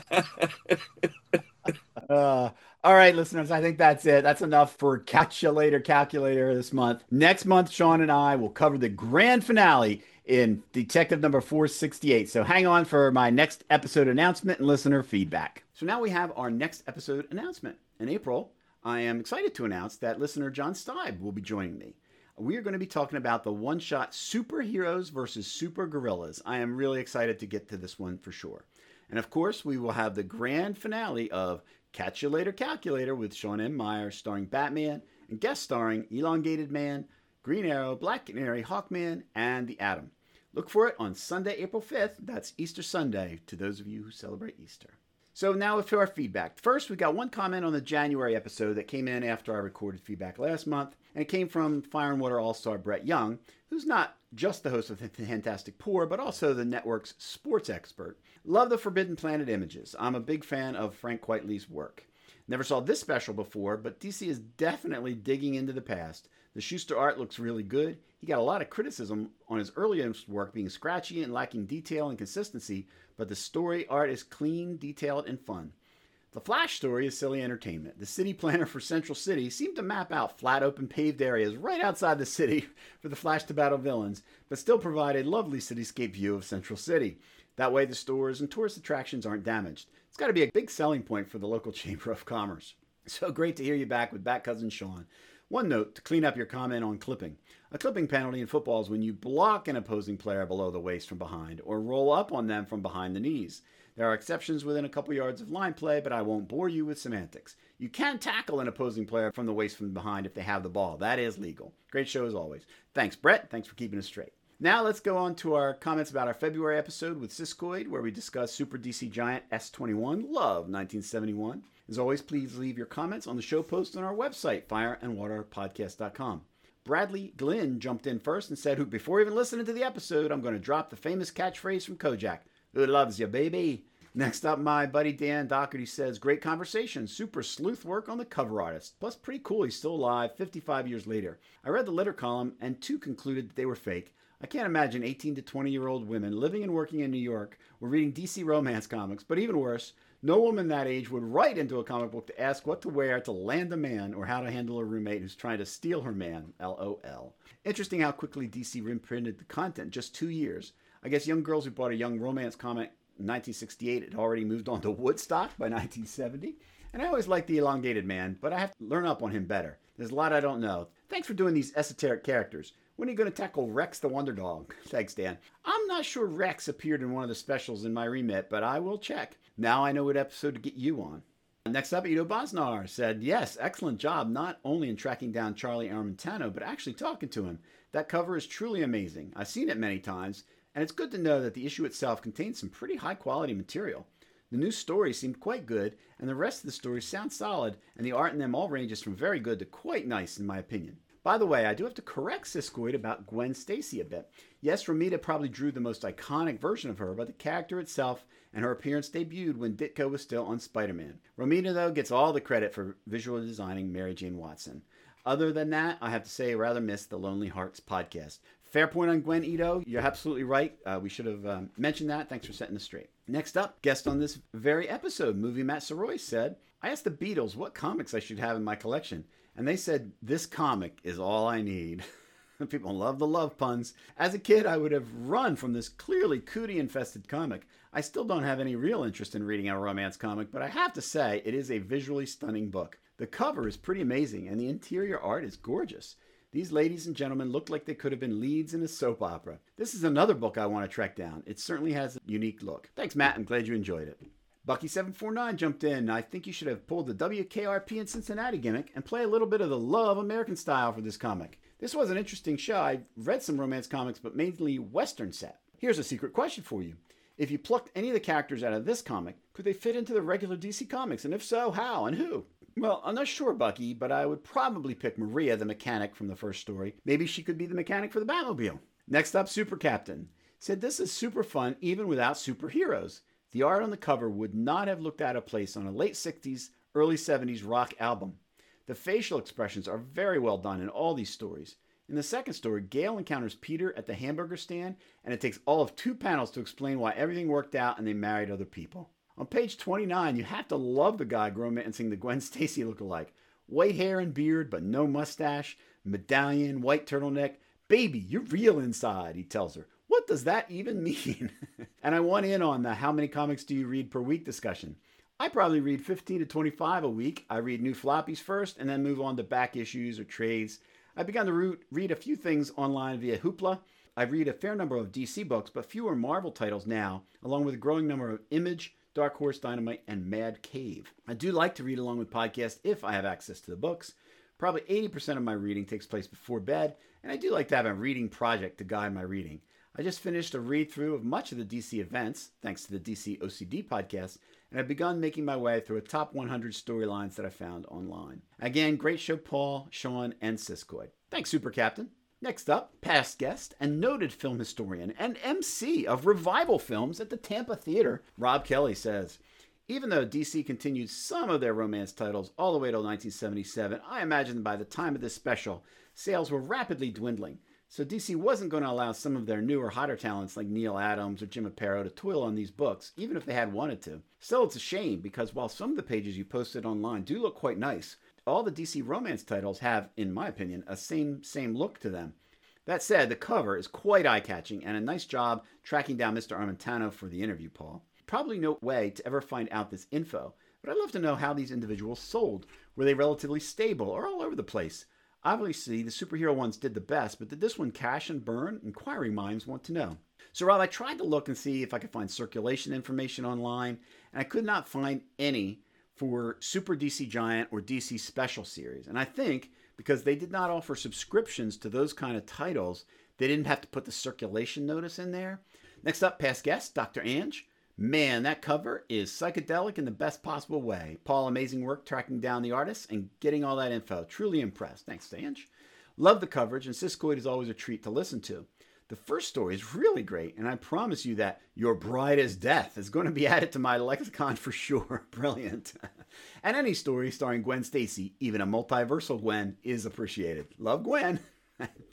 uh, all right, listeners, I think that's it. That's enough for Calculator Calculator this month. Next month, Sean and I will cover the grand finale in Detective number four sixty-eight. So hang on for my next episode announcement and listener feedback. So now we have our next episode announcement. In April, I am excited to announce that listener John Stibe will be joining me. We are going to be talking about the one-shot Superheroes versus Super Gorillas. I am really excited to get to this one for sure. And of course, we will have the grand finale of Catch You Later Calculator with Sean M. Meyer starring Batman and guest starring Elongated Man, Green Arrow, Black Canary, Hawkman, and the Atom. Look for it on Sunday, April fifth. That's Easter Sunday to those of you who celebrate Easter. So now to our feedback. First, we got one comment on the January episode that came in after I recorded feedback last month, and it came from Fire and Water All-Star Brett Young, who's not just the host of the Fantastic Pour, but also the network's sports expert. Love the Forbidden Planet images. I'm a big fan of Frank Quitely's work. Never saw this special before, but D C is definitely digging into the past. The Schuster art looks really good. He got a lot of criticism on his earliest work being scratchy and lacking detail and consistency, but the story art is clean, detailed, and fun. The Flash story is silly entertainment. The city planner for Central City seemed to map out flat, open, paved areas right outside the city for the Flash to battle villains, but still provide a lovely cityscape view of Central City. That way the stores and tourist attractions aren't damaged. It's got to be a big selling point for the local Chamber of Commerce. So great to hear you back with Bat Cousin Sean. One note to clean up your comment on clipping. A clipping penalty in football is when you block an opposing player below the waist from behind or roll up on them from behind the knees. There are exceptions within a couple yards of line play, but I won't bore you with semantics. You can tackle an opposing player from the waist from behind if they have the ball. That is legal. Great show as always. Thanks, Brett. Thanks for keeping us straight. Now let's go on to our comments about our February episode with Siskoid, where we discuss Super D C Giant S twenty-one, Love nineteen seventy-one. As always, please leave your comments on the show post on our website, fire and water podcast dot com. Bradley Glynn jumped in first and said, before even listening to the episode, I'm going to drop the famous catchphrase from Kojak. Who loves you, baby? Next up, my buddy Dan Doherty says, great conversation. Super sleuth work on the cover artist. Plus, pretty cool he's still alive fifty-five years later. I read the letter column and too concluded that they were fake. I can't imagine eighteen to twenty year old women living and working in New York were reading D C romance comics, but even worse, no woman that age would write into a comic book to ask what to wear to land a man or how to handle a roommate who's trying to steal her man. LOL. Interesting how quickly D C reprinted the content, just two years. I guess young girls who bought a young romance comic in nineteen sixty-eight had already moved on to Woodstock by nineteen seventy. And I always liked the elongated man, but I have to learn up on him better. There's a lot I don't know. Thanks for doing these esoteric characters. When are you going to tackle Rex the Wonder Dog? Thanks, Dan. I'm not sure Rex appeared in one of the specials in my remit, but I will check. Now I know what episode to get you on. Next up, Ido Bosnar said, yes, excellent job not only in tracking down Charlie Armentano, but actually talking to him. That cover is truly amazing. I've seen it many times, and it's good to know that the issue itself contains some pretty high-quality material. The new stories seemed quite good, and the rest of the stories sound solid, and the art in them all ranges from very good to quite nice, in my opinion. By the way, I do have to correct Siskoid about Gwen Stacy a bit. Yes, Romita probably drew the most iconic version of her, but the character itself and her appearance debuted when Ditko was still on Spider-Man. Romita, though, gets all the credit for visual designing Mary Jane Watson. Other than that, I have to say I rather miss the Lonely Hearts podcast. Fair point on Gwen, Ido. You're absolutely right. Uh, we should have um, mentioned that. Thanks for setting us straight. Next up, guest on this very episode, Movie Matt Soroy, said, I asked the Beatles what comics I should have in my collection, and they said, this comic is all I need. People love the love puns. As a kid, I would have run from this clearly cootie-infested comic. I still don't have any real interest in reading a romance comic, but I have to say, it is a visually stunning book. The cover is pretty amazing, and the interior art is gorgeous. These ladies and gentlemen look like they could have been leads in a soap opera. This is another book I want to track down. It certainly has a unique look. Thanks, Matt. I'm glad you enjoyed it. Bucky seven four nine jumped in. I think you should have pulled the W K R P in Cincinnati gimmick and play a little bit of the Love American style for this comic. This was an interesting show. I read some romance comics, but mainly Western set. Here's a secret question for you. If you plucked any of the characters out of this comic, could they fit into the regular D C comics? And if so, how and who? Well, I'm not sure, Bucky, but I would probably pick Maria, the mechanic from the first story. Maybe she could be the mechanic for the Batmobile. Next up, Super Captain. Said this is super fun even without superheroes. The art on the cover would not have looked out of place on a late sixties, early seventies rock album. The facial expressions are very well done in all these stories. In the second story, Gale encounters Peter at the hamburger stand, and it takes all of two panels to explain why everything worked out and they married other people. On page twenty-nine, you have to love the guy romancing the Gwen Stacy lookalike. White hair and beard, but no mustache, medallion, white turtleneck. Baby, you're real inside, he tells her. What does that even mean? And I want in on the how many comics do you read per week discussion. I probably read fifteen to twenty-five a week. I read new floppies first and then move on to back issues or trades. I've begun to read a few things online via Hoopla. I read a fair number of D C books, but fewer Marvel titles now, along with a growing number of Image, Dark Horse Dynamite, and Mad Cave. I do like to read along with podcasts if I have access to the books. Probably eighty percent of my reading takes place before bed, and I do like to have a reading project to guide my reading. I just finished a read-through of much of the D C events, thanks to the D C O C D podcast, and I've begun making my way through a top one hundred storylines that I found online. Again, great show, Paul, Sean, and Siskoid. Thanks, Super Captain. Next up, past guest and noted film historian and M C of revival films at the Tampa Theater, Rob Kelly says, even though D C continued some of their romance titles all the way till nineteen seventy-seven, I imagine by the time of this special, sales were rapidly dwindling. So D C wasn't going to allow some of their newer, hotter talents like Neil Adams or Jim Aparo to toil on these books, even if they had wanted to. Still, it's a shame because while some of the pages you posted online do look quite nice, all the D C romance titles have, in my opinion, a same same look to them. That said, the cover is quite eye-catching and a nice job tracking down Mister Armentano for the interview, Paul. Probably no way to ever find out this info, but I'd love to know how these individuals sold. Were they relatively stable or all over the place? Obviously, the superhero ones did the best, but did this one cash and burn? Inquiring minds want to know. So, Rob, I tried to look and see if I could find circulation information online, and I could not find any for Super D C Giant or D C Special Series. And I think because they did not offer subscriptions to those kind of titles, they didn't have to put the circulation notice in there. Next up, past guest, Doctor Ange. Man, that cover is psychedelic in the best possible way. Paul, amazing work tracking down the artists and getting all that info. Truly impressed. Thanks, Ange. Love the coverage, and Siskoid is always a treat to listen to. The first story is really great, and I promise you that Your Bride is Death is going to be added to my lexicon for sure. Brilliant. And any story starring Gwen Stacy, even a multiversal Gwen, is appreciated. Love Gwen.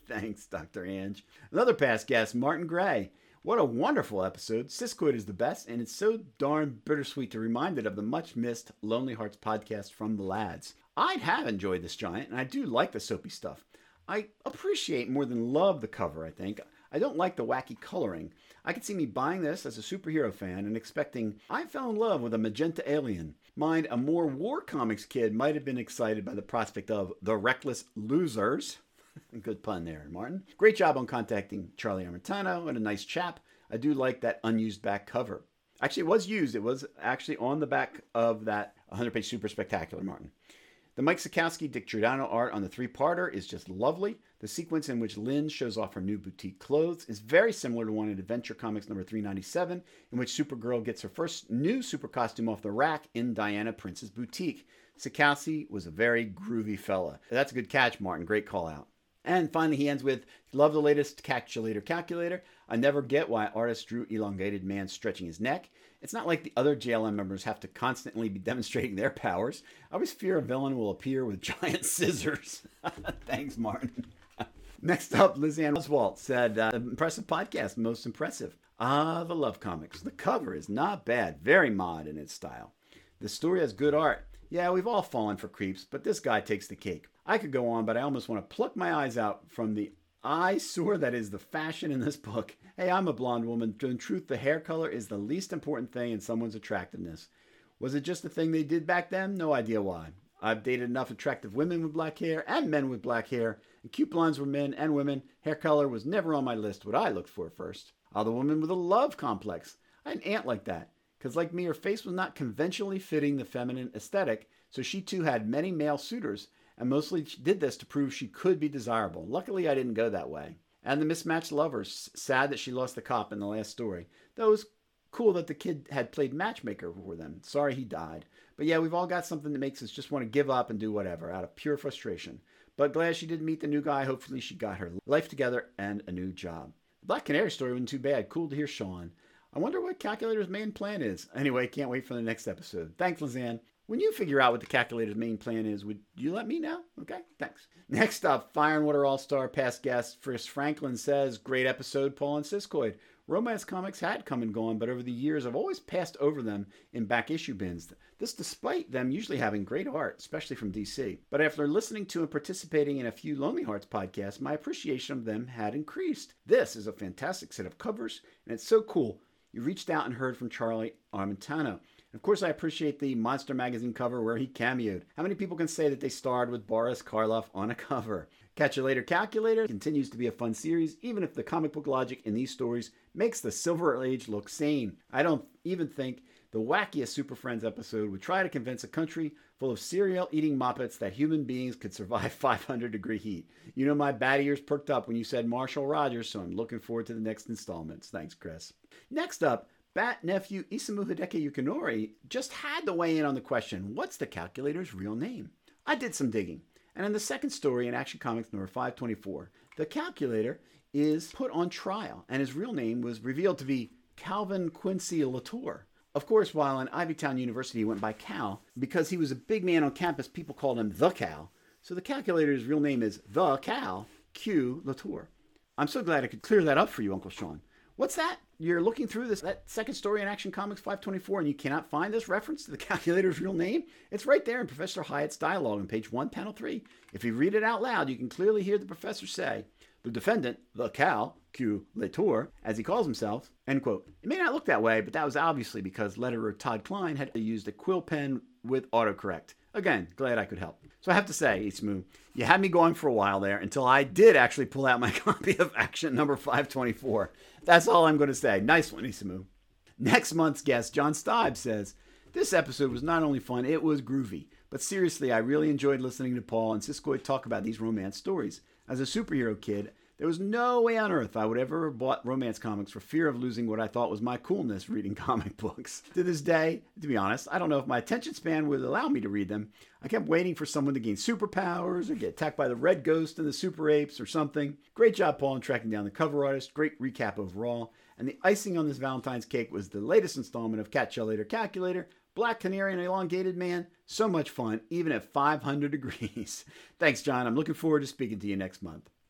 Thanks, Doctor Ange. Another past guest, Martin Gray. What a wonderful episode. Siskoid is the best, and it's so darn bittersweet to be reminded of the much-missed Lonely Hearts podcast from the lads. I have enjoyed this giant, and I do like the soapy stuff. I appreciate more than love the cover, I think. I don't like the wacky coloring. I could see me buying this as a superhero fan and expecting I fell in love with a magenta alien. Mind, a more war comics kid might have been excited by the prospect of the Reckless Losers. Good pun there, Martin. Great job on contacting Charlie Armentano, and a nice chap. I do like that unused back cover. Actually, it was used. It was actually on the back of that one hundred page Super Spectacular, Martin. The Mike Sikowski, Dick Giordano art on the three-parter is just lovely. The sequence in which Lynn shows off her new boutique clothes is very similar to one in Adventure Comics number three ninety-seven, in which Supergirl gets her first new super costume off the rack in Diana Prince's boutique. Sikowski was a very groovy fella. That's a good catch, Martin. Great call out. And finally, he ends with, love the latest Calculator Calculator. I never get why artists drew elongated man stretching his neck. It's not like the other J L M members have to constantly be demonstrating their powers. I always fear a villain will appear with giant scissors. Thanks, Martin. Next up, Lizanne Oswalt said, uh, impressive podcast, most impressive. Ah, the Love Comics. The cover is not bad, very mod in its style. The story has good art. Yeah, we've all fallen for creeps, but this guy takes the cake. I could go on, but I almost want to pluck my eyes out from the eyesore that is the fashion in this book. Hey, I'm a blonde woman. In truth, the hair color is the least important thing in someone's attractiveness. Was it just a thing they did back then? No idea why. I've dated enough attractive women with black hair and men with black hair, and cute blondes were men and women. Hair color was never on my list, what I looked for first. Other women with a love complex. I had an aunt like that, because like me, her face was not conventionally fitting the feminine aesthetic, so she too had many male suitors, and mostly she did this to prove she could be desirable. Luckily, I didn't go that way. And the mismatched lovers. Sad that she lost the cop in the last story. Though it was cool that the kid had played matchmaker for them. Sorry he died. But yeah, we've all got something that makes us just want to give up and do whatever out of pure frustration. But glad she did meet the new guy. Hopefully she got her life together and a new job. The Black Canary story wasn't too bad. Cool to hear Sean. I wonder what Calculator's main plan is. Anyway, can't wait for the next episode. Thanks, Lizanne. When you figure out what the Calculator's main plan is, would you let me know? Okay, thanks. Next up, Fire and Water All-Star past guest Frisk Franklin says, great episode, Paul and Siskoid. Romance comics had come and gone, but over the years I've always passed over them in back issue bins. This despite them usually having great art, especially from D C. But after listening to and participating in a few Lonely Hearts podcasts, my appreciation of them had increased. This is a fantastic set of covers, and it's so cool. You reached out and heard from Charlie Armentano. Of course, I appreciate the Monster Magazine cover where he cameoed. How many people can say that they starred with Boris Karloff on a cover? Catch You Later Calculator continues to be a fun series, even if the comic book logic in these stories makes the Silver Age look sane. I don't even think the wackiest Super Friends episode would try to convince a country full of cereal-eating Muppets that human beings could survive five hundred degree heat. You know my bat ears perked up when you said Marshall Rogers, so I'm looking forward to the next installments. Thanks, Chris. Next up, Bat nephew Isamu Hideki Yukinori just had to weigh in on the question, what's the Calculator's real name? I did some digging, and in the second story in Action Comics number five twenty-four, the Calculator is put on trial, and his real name was revealed to be Calvin Quincy Latour. Of course, while in Ivytown University he went by Cal, because he was a big man on campus, people called him The Cal. So the Calculator's real name is The Cal Q Latour. I'm so glad I could clear that up for you, Uncle Sean. What's that? You're looking through this that second story in Action Comics five twenty-four and you cannot find this reference to the Calculator's real name? It's right there in Professor Hyatt's dialogue on page one, panel three. If you read it out loud, you can clearly hear the professor say, the defendant, the Cal, Q Latour, as he calls himself, end quote. It may not look that way, but that was obviously because letterer Todd Klein had used a quill pen with autocorrect. Again, glad I could help. So I have to say, Ismu, you had me going for a while there until I did actually pull out my copy of Action number five twenty-four. That's all I'm going to say. Nice one, Ismu. Next month's guest, John Stibe, says, this episode was not only fun, it was groovy. But seriously, I really enjoyed listening to Paul and Siskoid talk about these romance stories. As a superhero kid, there was no way on earth I would ever have bought romance comics for fear of losing what I thought was my coolness reading comic books. To this day, to be honest, I don't know if my attention span would allow me to read them. I kept waiting for someone to gain superpowers or get attacked by the Red Ghost and the Super Apes or something. Great job, Paul, in tracking down the cover artist. Great recap overall. And the icing on this Valentine's cake was the latest installment of Catch You Later Calculator, Black Canary and Elongated Man. So much fun, even at five hundred degrees. Thanks, John. I'm looking forward to speaking to you next month.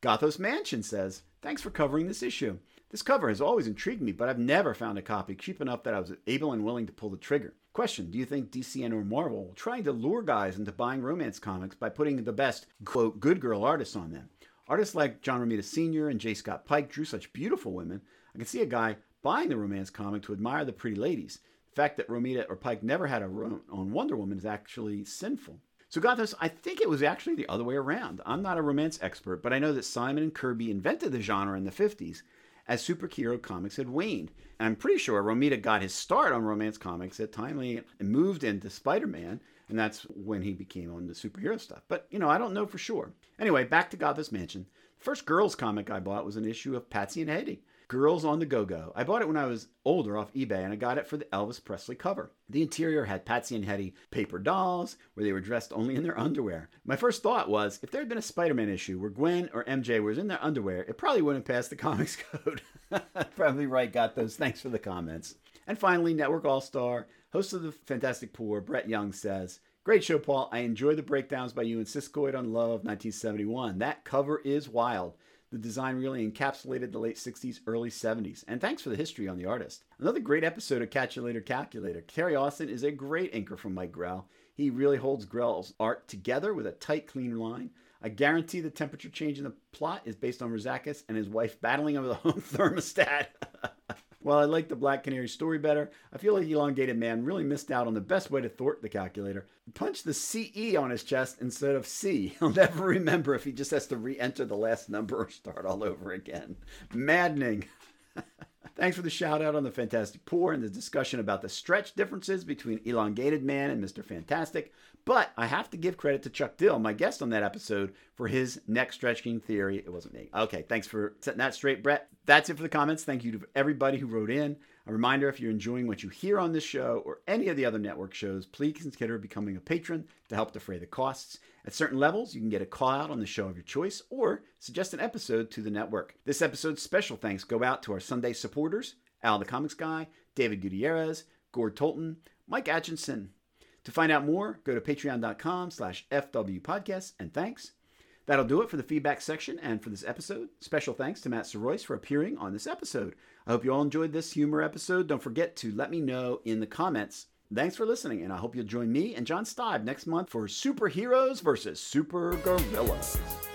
Gothos Mansion says, thanks for covering this issue. This cover has always intrigued me, but I've never found a copy cheap enough that I was able and willing to pull the trigger. Question, do you think D C and or Marvel will try to lure guys into buying romance comics by putting the best, quote, good girl artists on them? Artists like John Romita Senior and J. Scott Pike drew such beautiful women. I can see a guy buying the romance comic to admire the pretty ladies. The fact that Romita or Pike never had a run on Wonder Woman is actually sinful. So Gothos, I think it was actually the other way around. I'm not a romance expert, but I know that Simon and Kirby invented the genre in the fifties as superhero comics had waned. And I'm pretty sure Romita got his start on romance comics at Timely and moved into Spider-Man, and that's when he became on the superhero stuff. But, you know, I don't know for sure. Anyway, back to Gothos Mansion. The first girls comic I bought was an issue of Patsy and Eddie, Girls on the Go-Go. I bought it when I was older off eBay, and I got it for the Elvis Presley cover. The interior had Patsy and Hetty paper dolls, where they were dressed only in their underwear. My first thought was, if there had been a Spider-Man issue where Gwen or M J was in their underwear, it probably wouldn't have passed the comics code. Probably right, Gothos. Thanks for the comments. And finally, Network All-Star, host of the Fantastic Four, Brett Young says, great show, Paul. I enjoy the breakdowns by you and Siskoid on Love nineteen seventy-one. That cover is wild. The design really encapsulated the late sixties, early seventies. And thanks for the history on the artist. Another great episode of Catch You Later Calculator. Terry Austin is a great inker from Mike Grell. He really holds Grell's art together with a tight, clean line. I guarantee the temperature change in the plot is based on Rozakis and his wife battling over the home thermostat. While I like the Black Canary story better, I feel like Elongated Man really missed out on the best way to thwart the calculator. Punch the C E on his chest instead of C. He'll never remember if he just has to re-enter the last number or start all over again. Maddening. Thanks for the shout out on the Fantastic Four and the discussion about the stretch differences between Elongated Man and Mister Fantastic. But I have to give credit to Chuck Dill, my guest on that episode, for his neck stretching theory. It wasn't me. Okay, thanks for setting that straight, Brett. That's it for the comments. Thank you to everybody who wrote in. A reminder, if you're enjoying what you hear on this show or any of the other network shows, please consider becoming a patron to help defray the costs. At certain levels, you can get a call out on the show of your choice or suggest an episode to the network. This episode's special thanks go out to our Sunday supporters, Al the Comics Guy, David Gutierrez, Gord Tolton, Mike Atchison. To find out more, go to patreon.com slash FW podcasts, and thanks. That'll do it for the feedback section and for this episode. Special thanks to Matt Soroyce for appearing on this episode. I hope you all enjoyed this humor episode. Don't forget to let me know in the comments. Thanks for listening, and I hope you'll join me and John Stibe next month for Superheroes versus Super Gorillas.